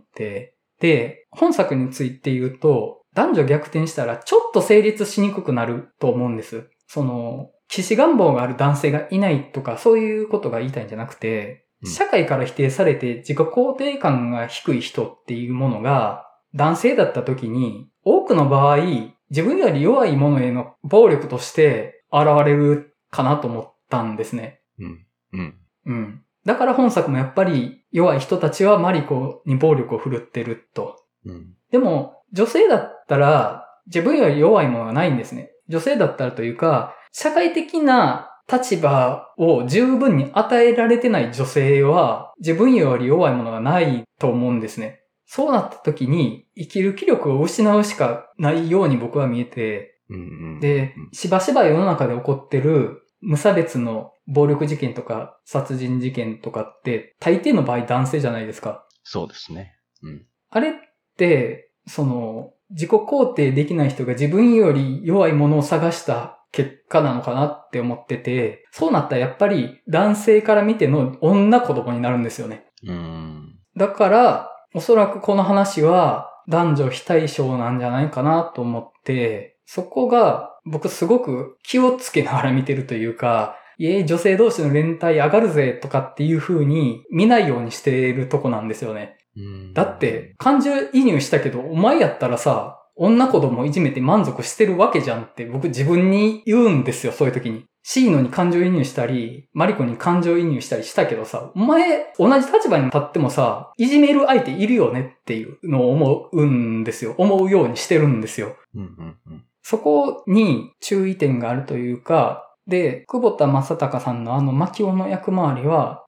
で、本作について言うと、男女逆転したらちょっと成立しにくくなると思うんです。その、騎士願望がある男性がいないとか、そういうことが言いたいんじゃなくて、社会から否定されて自己肯定感が低い人っていうものが男性だった時に多くの場合自分より弱い者への暴力として現れるかなと思ったんですね。うん。うん。うん。だから本作もやっぱり弱い人たちはマリコに暴力を振るってると。うん。でも女性だったら自分より弱いものがないんですね。女性だったらというか社会的な立場を十分に与えられてない女性は自分より弱いものがないと思うんですね。そうなった時に生きる気力を失うしかないように僕は見えて、うんうん、で、しばしば世の中で起こってる無差別の暴力事件とか殺人事件とかって大抵の場合男性じゃないですか。 そうですね。うん、 あれって、その自己肯定できない人が自分より弱いものを探した結果なのかなって思ってて、そうなったらやっぱり男性から見ての女子供になるんですよね。うーんだから、おそらくこの話は男女非対称なんじゃないかなと思って、そこが僕すごく気をつけながら見てるというか、いえ、女性同士の連帯上がるぜとかっていう風に見ないようにしているとこなんですよね。だって、感情移入したけど、お前やったらさ、女子供をいじめて満足してるわけじゃんって僕自分に言うんですよ、そういう時に。シーノに感情移入したり、マリコに感情移入したりしたけどさ、お前同じ立場に立ってもさ、いじめる相手いるよねっていうのを思うんですよ。思うようにしてるんですよ。うんうんうん、そこに注意点があるというか、で、久保田正孝さんのあのマキオの役回りは、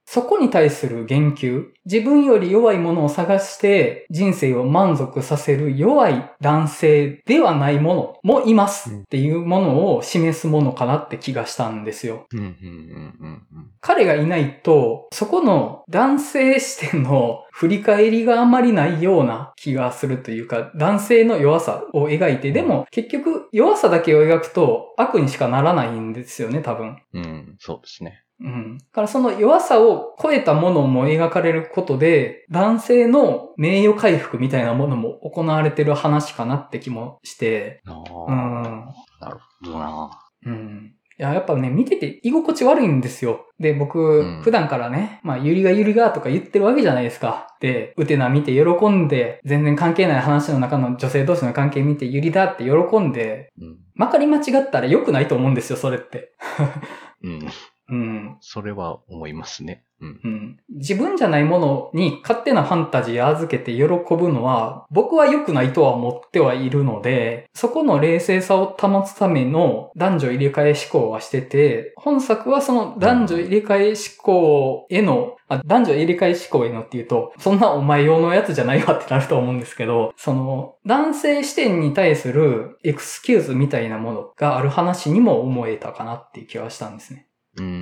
そこに対する言及、自分より弱いものを探して人生を満足させる弱い男性ではないものもいますっていうものを示すものかなって気がしたんですよ。 うんうんうんうんうん彼がいないと、そこの男性視点の振り返りがあんまりないような気がするというか、男性の弱さを描いて、でも結局弱さだけを描くと悪にしかならないんですよね、多分。 うん、そうですね。 うん。だからその弱さを超えたものも描かれることで、男性の名誉回復みたいなものも行われてる話かなって気もして、 あうあ、 ん。 なるほどな。 うん。いや、やっぱね、見てて居心地悪いんですよ。で、僕、 うん普段からね、まあ、ゆりがゆりがとか言ってるわけじゃないですか。で、うてな見て喜んで、全然関係ない話の中の女性同士の関係見てゆりだって喜んで、 うん。 まかり間違ったら良くないと思うんですよ、それって。 うん。 うん。 それは思いますね。うん。 うん。自分じゃないものに勝手なファンタジー預けて喜ぶのは、僕は良くないとは思ってはいるので、そこの冷静さを保つための男女入れ替え思考はしてて、本作はその男女入れ替え思考への、あ、男女入れ替え思考へのっていうと、そんなお前用のやつじゃないわってなると思うんですけど、その男性視点に対するエクスキューズみたいなものがある話にも思えたかなっていう気はしたんですね。 うん、うん、うん、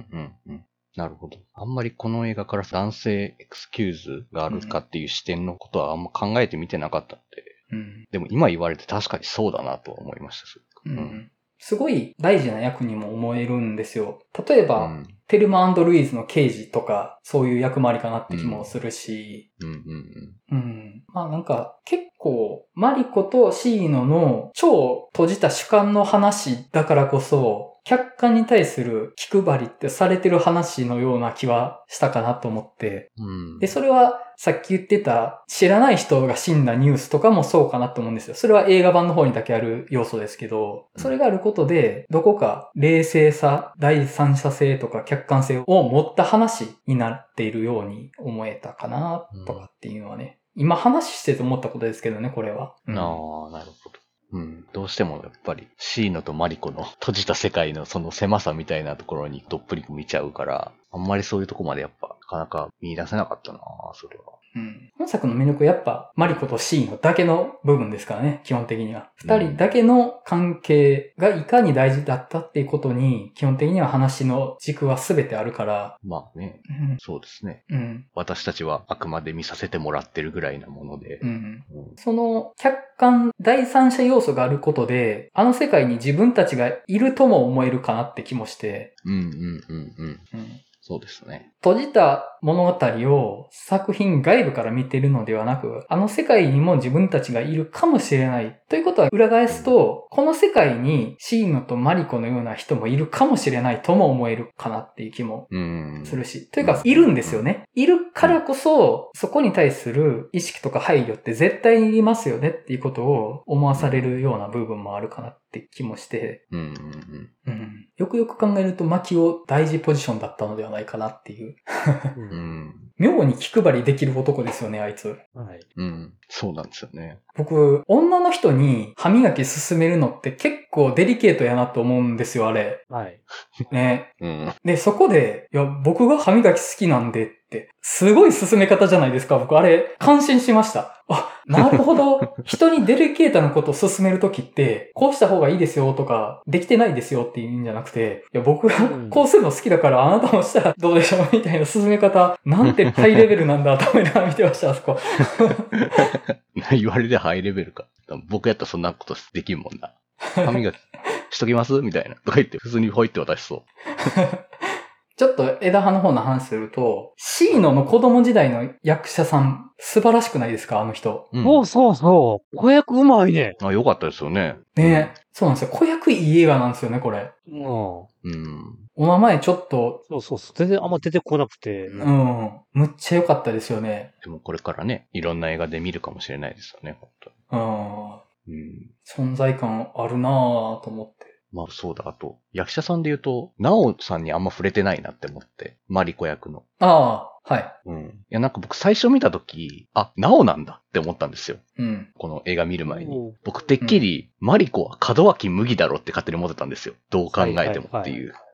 うん、うん。なるほど。あんまりこの映画から男性エクスキューズがあるかっていう視点のことはあんま考えてみてなかったんで。 うん。 でも今言われて確かにそうだなとは思いました。 ううんん。 すごい大事な役にも思えるんですよ。例えば、 うん。 テルマ&ルイーズの刑事とか、そういう役回りかなって気もするし、 うん、うん、うん。 うん。まあなんか、結構、マリコとシーノの超閉じた主観の話だからこそ、客観に対する気配りってされてる話のような気はしたかなと思って。 うん。 で、それはさっき言ってた知らない人が死んだニュースとかもそうかなと思うんですよ。それは映画版の方にだけある要素ですけど、それがあることで、どこか冷静さ、第三者性とか客観性を持った話になっているように思えたかなとかっていうのはね、今話してて思ったことですけどね、これは。うん、 ああ、なるほど。うん。どうしてもやっぱり、シーノとマリコの閉じた世界のその狭さみたいなところにどっぷり見ちゃうから、あんまりそういうとこまでやっぱ、なかなか見出せなかったな、それは。 うん。本作の魅力やっぱ、マリコとシーノだけの部分ですからね、基本的には。二人だけの関係がいかに大事だったっていうことに、基本的には話の軸は全てあるから。 まあね、 うん。 そうですね。 うん。 私たちはあくまで見させてもらってるぐらいなもので。 うん。 うんその客観、第三者要素があることで、あの世界に自分たちがいるとも思えるかなって気もして。 うんうんうんうん。 うん。 そうですね。 閉じた物語を作品外部から見てるのではなく、あの世界にも自分たちがいるかもしれない。ということは裏返すと、この世界にシーノとマリコのような人もいるかもしれないとも思えるかなっていう気もうん。 するし。というか、いるんですよね。いるからこそ、そこに対する意識とか配慮って絶対にいりますよねっていうことを思わされるような部分もあるかなって気もして。 うんうんうん。 うん。よくよく考えると、マキオ大事ポジションだったのではないかなっていう。 うん。 妙に気配りできる男ですよね、あいつ。 はい。 うん。そうなんですよね。 僕、女の人に歯磨き進めるのって結構デリケートやなと思うんですよ、あれ。 はい。 ね。 うん。 で、そこで、いや、僕が歯磨き好きなんでって、すごい進め方じゃないですか、僕。あれ、感心しました。あ、なるほど。人にデリケートなことを進めるときって、こうした方がいいですよとか、できてないですよって言うんじゃなくて、いや、僕がこうするの好きだから、あなたもしたらどうでしょうみたいな進め方、なんてハイレベルなんだと思いながら見てました、あそこ。 言われてハイレベルか。僕やったらそんなことできんもんな。歯磨きしときますみたいな。とか言って普通にほいって渡しそう。 ちょっと枝葉の方の話すると、シーノの子供時代の役者さん、素晴らしくないですか、あの人。 うん、 そうそうそう。子役うまいね。 あ、よかったですよね。 ね、そうなんですよ。子役いい映画なんですよね、これ。 うん。 うん。 お名前ちょっと、 そうそうそう。全然あんま出てこなくて。 うん、むっちゃ良かったですよね。 でもこれからね、いろんな映画で見るかもしれないですよね、本当に。 うん、 うん。 存在感あるなぁと思って。 まあそうだ、あと、役者さんで言うと、ナオさんにあんま触れてないなって思って、マリコ役の。 ああ、はい。 うん。いや、なんか僕最初見たとき、あ、ナオなんだって思ったんですよ。 うん。 この映画見る前におう。 僕てっきり、マリコは門脇麦だろって勝手に思ってたんですよ。どう考えてもっていう。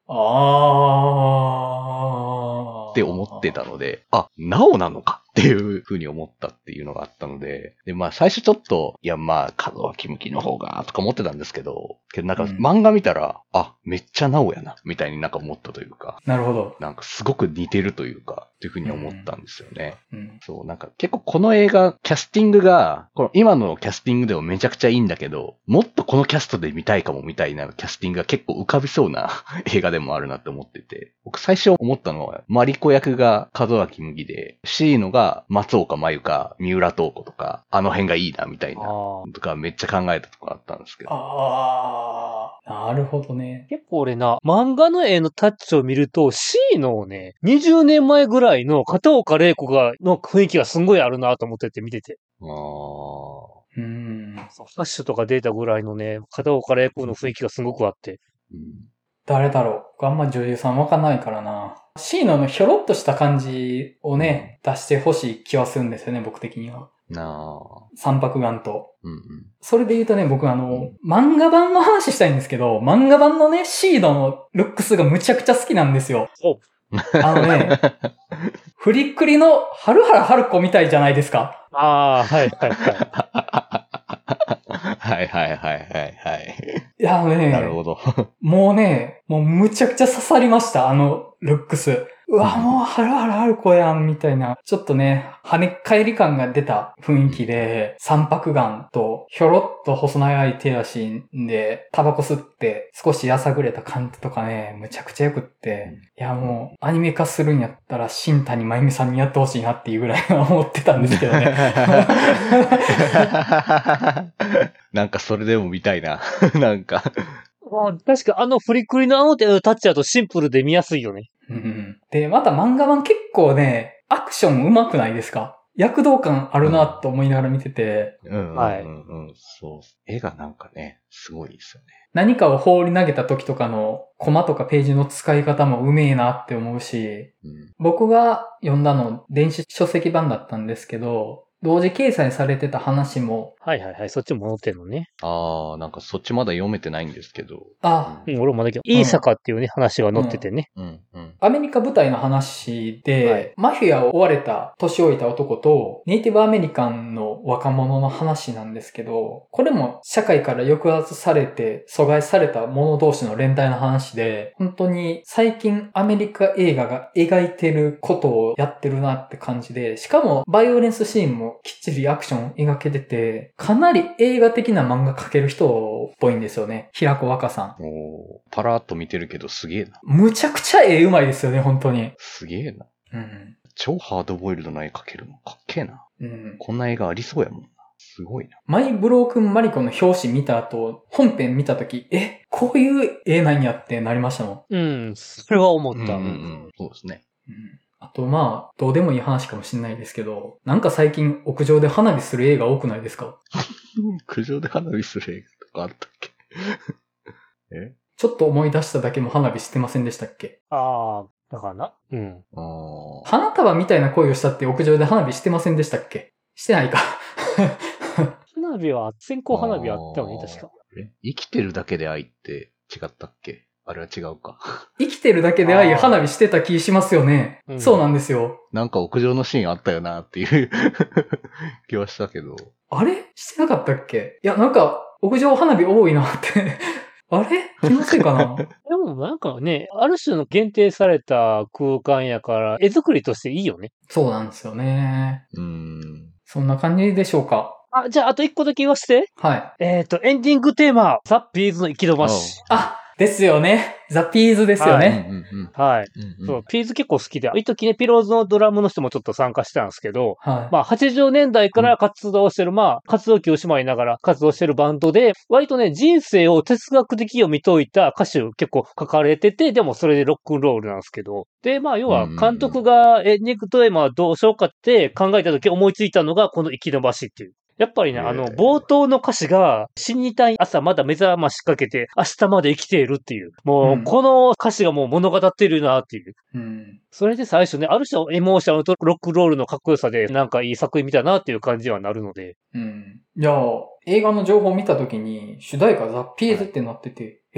あー。 って思ってたので、あ、なおなのかっていう風に思ったっていうのがあったので、で、まあ最初ちょっと、いやまあ、門脇麦の方が、とか思ってたんですけど、けどなんか漫画見たら、うん、あ、めっちゃなおやな、みたいになんか思ったというか。 なるほど。 なんかすごく似てるというか、っていう風に思ったんですよね。 うんうん、 そう、なんか結構この映画、キャスティングが、この今のキャスティングでもめちゃくちゃいいんだけど、もっとこのキャストで見たいかもみたいなキャスティングが結構浮かびそうな映画でもあるなって思ってて、僕最初思ったのは、マリコ役が門脇麦で、シーノが松岡真優か、三浦透子とか、あの辺がいいなみたいな、とかめっちゃ考えたとこあったんですけど。 ああ、なるほどね。 結構俺な、漫画の絵のタッチを見ると、シーノをね、にじゅうねんまえぐらいの片岡玲子が、の雰囲気がすんごいあるなと思ってて見てて。 ああ。 うん。 ファッシュとかデータぐらいのね、片岡玲子の雰囲気がすごくあって。 うん、 誰だろう？僕あんま女優さんわかんないからな。シーノのひょろっとした感じをね、うん、出してほしい気はするんですよね、僕的には。 なあ。 三白眼と。 うんうん、 それで言うとね、僕あの、うん、漫画版の話したいんですけど、漫画版のね、シーノのルックスがむちゃくちゃ好きなんですよ。 おあのね、フリックリの春原春子みたいじゃないですか。 ああ、はいはいはい。 はいはいはいはいはい。 いやね、 なるほど。 もうね、もうむちゃくちゃ刺さりました、あのルックス。うわ、もう春原春子やん、みたいな。ちょっとね、跳ね返り感が出た雰囲気で、三白眼と、ひょろっと細長い手足で、タバコ吸って、少しやさぐれた感じとかね、むちゃくちゃよくって。いや、もう、アニメ化するんやったら、新谷真由美さんにやってほしいなっていうぐらい思ってたんですけどね。 なんかそれでも見たいな。なんか。 あ確かあのフリクリのあの手のタッチだとシンプルで見やすいよね。 うん、で、また漫画版結構ね、アクション上手くないですか？躍動感あるなと思いながら見てて。 うん。うん、はい。うん、うん、そう。絵がなんかね、すごいですよね。 何かを放り投げた時とかのコマとかページの使い方もうめえなって思うし、うん、僕が読んだの電子書籍版だったんですけど、同時掲載されてた話も。 はいはいはい、そっちも載ってるのね。 ああ、なんかそっちまだ読めてないんですけど。 ああ。 うん、俺もだけど、いい坂っていうね、話が載っててね。 うん、うん。 アメリカ舞台の話で、はい、マフィアを追われた年老いた男と、ネイティブアメリカンの若者の話なんですけど、これも社会から抑圧されて、阻害された者同士の連帯の話で、本当に最近アメリカ映画が描いてることをやってるなって感じで、しかもバイオレンスシーンもきっちりアクションを描けてて、かなり映画的な漫画描ける人っぽいんですよね。平子若さん。 おー、パラーっと見てるけどすげえな。 むちゃくちゃ絵うまいですよね、本当に。 すげえな。 うん。 超ハードボイルドな絵描けるのかっけえな。 うん。 こんな映画ありそうやもんな。すごいな。 マイ・ブロークン・マリコの表紙見た後、本編見たとき、え、こういう絵なんやってなりましたもん。 うん、それは思った。 うん、うん、そうですね。 うん。あとまあ、どうでもいい話かもしれないですけど、なんか最近屋上で花火する映画多くないですか？ 屋上で花火する映画とかあったっけ？え？ ちょっと思い出しただけも花火してませんでしたっけ？ ああ、だからな。うん。 あ花束みたいな恋をしたって屋上で花火してませんでしたっけ？してないか。 花火は、線香花火あったよね、確か。 え？生きてるだけで愛って違ったっけ？あれは違うか。 生きてるだけで愛花火してた気しますよね。うん、そうなんですよ。 なんか屋上のシーンあったよなっていう気はしたけど。 あれしてなかったっけ？いや、なんか屋上花火多いなってあれ気のせいかなでもなんかね、ある種の限定された空間やから、絵作りとしていいよね。 そうなんですよね。 うーん。 そんな感じでしょうか。 あ、じゃああと一個だけ言わせて。 はい。 えっと、エンディングテーマ、ザ・ピーズの行き止まし。 あですよね。ザ・ピーズですよね。 はい。はいうんうん、そう、ピーズ結構好きで、一時ね、ピローズのドラムの人もちょっと参加してたんですけど、はい、まあ、はちじゅうねんだいから活動してる、うん、まあ、活動休止前ながら活動してるバンドで、割とね、人生を哲学的に見といた歌詞を結構書かれてて、でもそれでロックンロールなんですけど、で、まあ、要は監督がエンディングテーマはどうしようかって考えた時思いついたのが、この行き延ばしっていう。やっぱりね、あの、冒頭の歌詞が、死にたい朝まだ目覚ましかけて、明日まで生きているっていう。もう、うん、この歌詞がもう物語ってるなっていう。うん、それで最初ね、ある種エモーショナルとロックロールのかっこよさで、なんかいい作品見たなっていう感じはなるので。 うん。いや、映画の情報を見たときに、主題歌ザ・ピーズってなってて、はい、え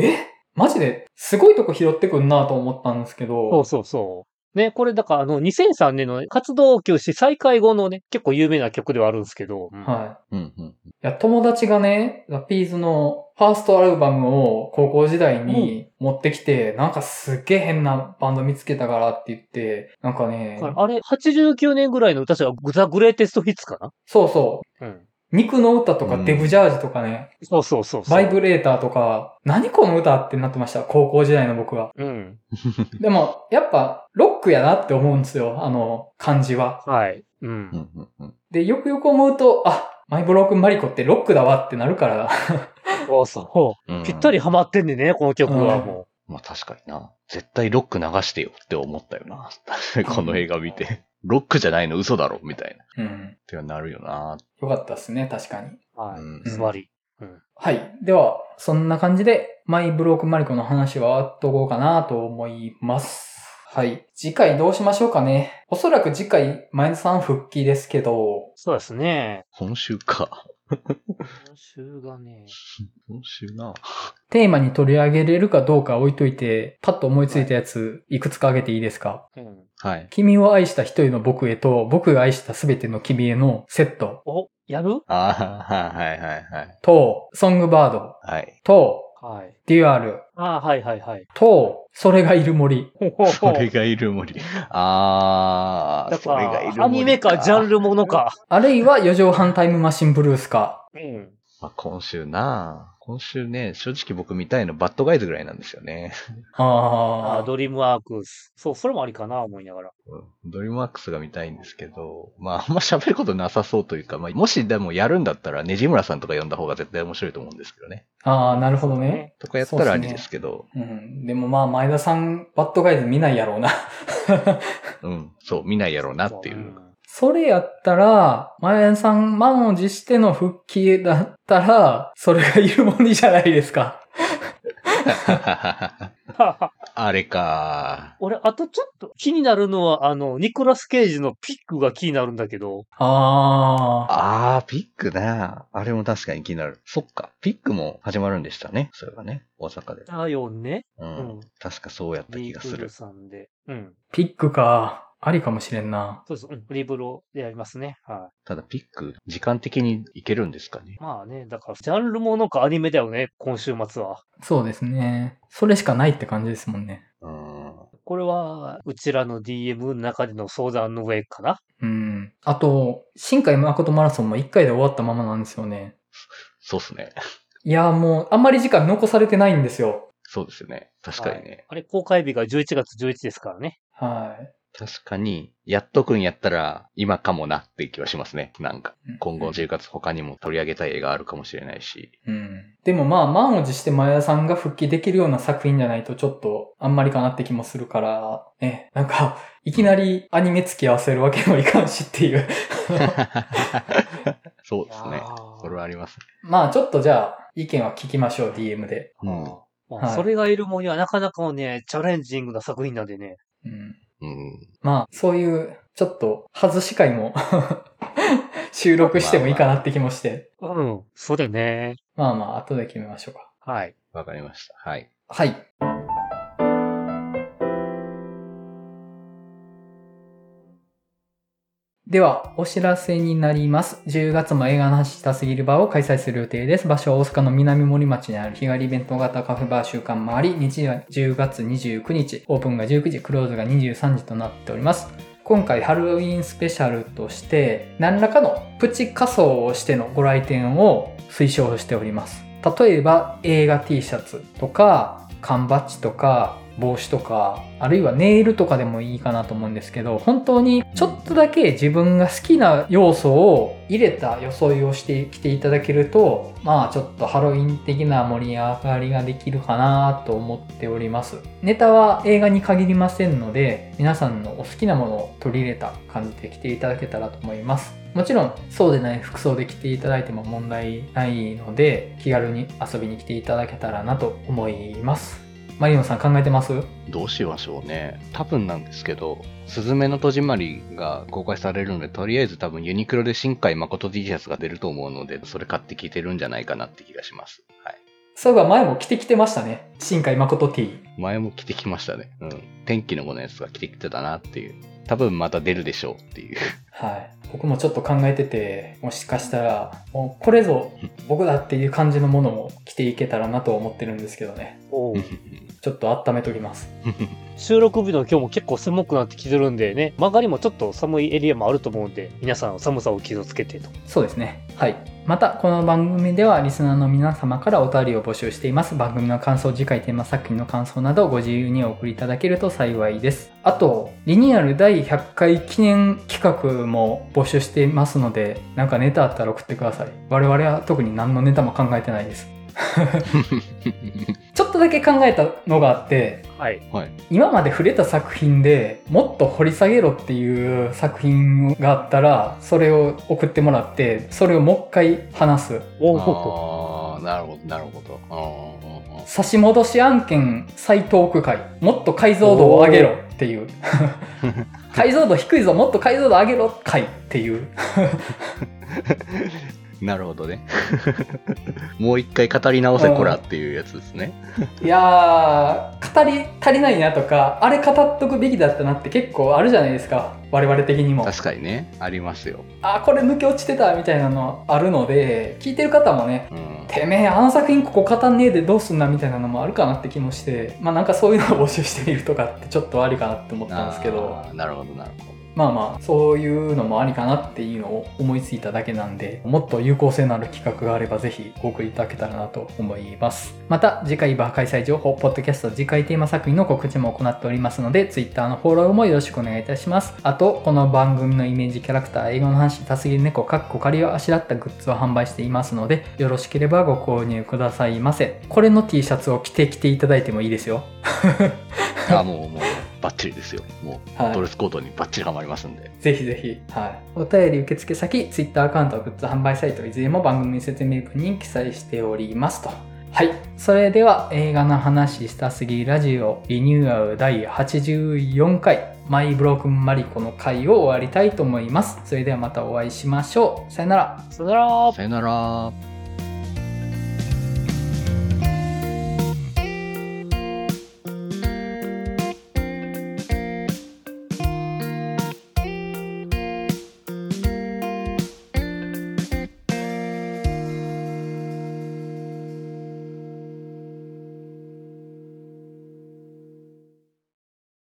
マジですごいとこ拾ってくんなと思ったんですけど。 そうそうそう。ね、これだからあの、にせんさんねんの活動休止再開後のね、結構有名な曲ではあるんですけど。うん、 はい。 うんうん。いや、友達がね、ラピーズのファーストアルバムを高校時代に持ってきて、うん、なんかすっげえ変なバンド見つけたからって言って、なんかね。 あれ、はちじゅうきゅうねんぐらいの歌詞がザ・グレーテストヒッツかな？ そうそう。うん。肉の歌とかデブジャージとかね。 うん、そうそうそうそう。 バイブレーターとか、何この歌ってなってました。高校時代の僕は。 うん。 でも、やっぱ、ロックやなって思うんですよ。あの、感じは。 はい。うん。 で、よくよく思うと、あ、マイブロークンマリコってロックだわってなるから。 そうそう、うん。ぴったりハマってんねんね、この曲はもう。まあ確かにな。絶対ロック流してよって思ったよな。この映画見て。ロックじゃないの嘘だろみたいな。うん。ってはなるよな。 よかったですね、確かに。 はい。ズバリ。うん。 はい。では、そんな感じで、マイブロークンマリコの話は終わっとこうかなと思います。はい。次回どうしましょうかね。おそらく次回、前田さん復帰ですけど。 そうですね。 今週か。 今週がね。 今週な。 テーマに取り上げれるかどうか置いといて、パッと思いついたやつ、いくつか挙げていいですか？ うん。 はい。 君を愛した一人の僕へと、僕が愛したすべての君へのセット。 お、やる？ ああ、はいはいはい。 と、ソングバード。 はい。 と、 はい。 デュアル。 ああ、はいはいはい。 と、それがいる森。 それがいる森。ああ、それがいる森か。 アニメか、ジャンルものか。 あるいは四畳半タイムマシンブルースか。 うん。 まあ、今週な今週ね、正直僕見たいのバッドガイズぐらいなんですよね。 ああ。ドリームワークス。そう、それもありかな、思いながら。 うん、ドリームワークスが見たいんですけど、まあ、あんま喋ることなさそうというか、まあ、もしでもやるんだったら、ねじむらさんとか呼んだ方が絶対面白いと思うんですけどね。 ああ、なるほどね。 とかやったらありですけど。 う、ね、うん。でもまあ、前田さん、バッドガイズ見ないやろうな。 うん、そう、見ないやろうなっていう。 それやったら、前田さん満を持しての復帰だったら、それがいる森じゃないですか。 あれか。 俺、あとちょっと気になるのは、あの、ニコラス・ケイジのピックが気になるんだけど。 ああ。ああ、ピックな。あれも確かに気になる。そっか。ピックも始まるんでしたね。それがね。大阪で。 だよね。 うん。うん、確かそうやった気がする。 リーグルさんで。うん。 ピックか。ありかもしれんな。 そうです。うん。リブロでやりますね。はい。 ただピック、時間的にいけるんですかね。 まあね、だから、ジャンルものかアニメだよね、今週末は。 そうですね。それしかないって感じですもんね。 うん。 これは、うちらの ディーエム の中での相談の上かな。 うん。あと、新海誠マラソンもいっかいで終わったままなんですよね。 そうっすね。 いや、もう、あんまり時間残されてないんですよ。 そうですよね。確かにね。はい、 あれ、公開日がじゅういちがつじゅういちですからね。 はい。 確かに、やっとくんやったら、今かもなって気はしますね。なんか、今後じゅうがつ他にも取り上げたい映画あるかもしれないし。 うん。でもまあ、満を持して前田さんが復帰できるような作品じゃないとちょっと、あんまりかなって気もするから、ね、なんか、いきなりアニメ付き合わせるわけにもいかんしっていう。 そうですね。それはありますね。 まあ、ちょっとじゃあ、意見は聞きましょう、ディーエム で。 うん。 はい、それがいるもんにはなかなかね、チャレンジングな作品なんでね。 うん。 うん、 まあ、そういう、ちょっと、外し会も収録してもいいかなって気もして。 まあまあ、うん、そうだよね。 まあまあ、後で決めましょうか。 はい。 わかりました。はい。 はい。では、お知らせになります。じゅうがつも映画の話したすぎる場を開催する予定です。場所は大阪の南森町にある日帰りイベント型カフェバー週間回り、日時はじゅうがつにじゅうくにち、オープンがじゅうくじ、クローズがにじゅうさんじとなっております。今回ハロウィンスペシャルとして、何らかのプチ仮装をしてのご来店を推奨しております。例えば映画 T シャツとか、缶バッジとか、帽子とか、あるいはネイルとかでもいいかなと思うんですけど、本当にちょっとだけ自分が好きな要素を入れた装いをしてきていただけると、まあちょっとハロウィン的な盛り上がりができるかなと思っております。ネタは映画に限りませんので、皆さんのお好きなものを取り入れた感じで来ていただけたらと思います。もちろんそうでない服装で来ていただいても問題ないので、気軽に遊びに来ていただけたらなと思います。マリオンさん考えてます？ どうしましょうね。多分なんですけど、すずめの戸締まりが公開されるので、とりあえず多分ユニクロで新海誠 T シャツが出ると思うので、それ買ってきてるんじゃないかなって気がします。はい。 そういえば前も着てきてましたね。新海誠 T。 前も着てきましたね。うん。天気の子のやつが着てきてたなっていう。多分また出るでしょうっていう。 はい。僕もちょっと考えてて、もしかしたら、もうこれぞ僕だっていう感じのものも着ていけたらなと思ってるんですけどね。 おうちょっと温めときます。 収録日の今日も結構寒くなってきてるんでね、曲がりもちょっと寒いエリアもあると思うんで、皆さん寒さを気をつけてと。 そうですね。はい。また、この番組ではリスナーの皆様からお便りを募集しています。番組の感想、次回テーマ作品の感想などご自由にお送りいただけると幸いです。あと、リニューアルだいひゃっかい記念企画も募集していますので、なんかネタあったら送ってください。我々は特に何のネタも考えてないです。ちょっとだけ考えたのがあって、 はい。 はい。 今まで触れた作品でもっと掘り下げろっていう作品があったら、それを送ってもらって、それをもう一回話す。 おお。 ああ、なるほど、なるほど。あー差し戻し案件再トーク会。もっと解像度を上げろっていう。解像度低いぞ、もっと解像度上げろ会っていう。 なるほどね。もう一回語り直せこらっていうやつですね。 いやー、語り足りないなとか、あれ語っとくべきだったなって結構あるじゃないですか。我々的にも。 確かにね、ありますよ。 あ、これ抜け落ちてたみたいなのあるので、聞いてる方もね、 うん。 てめえ、あの作品ここ語んねえでどうすんなみたいなのもあるかなって気もして、まあなんかそういうのを募集してみるとかってちょっとありかなって思ったんですけど、 あーなるほど、なるほど。 まあまあ、そういうのもありかなっていうのを思いついただけなんで、もっと有効性のある企画があればぜひお送りいただけたらなと思います。また、次回バー開催情報、ポッドキャスト次回テーマ作品の告知も行っておりますので、Twitter のフォローもよろしくお願いいたします。あと、この番組のイメージキャラクター、英語の話、たすぎる猫、かっこ仮をあしらったグッズを販売していますので、よろしければご購入くださいませ。これの T シャツを着てきていただいてもいいですよ。 あ、もう、もう、バッチリですよ。もう、 はいドレスコードにバッチリはまりますんで。 ぜひぜひ。はい。お便り受付先、Twitter アカウント、グッズ販売サイト、いずれも番組説明文に記載しておりますと。はい。それでは、映画の話したすぎラジオリニューアルだいはちじゅうよんかい、マイブロークンマリコの回を終わりたいと思います。それではまたお会いしましょう。さよなら。 さよなら。 さよなら。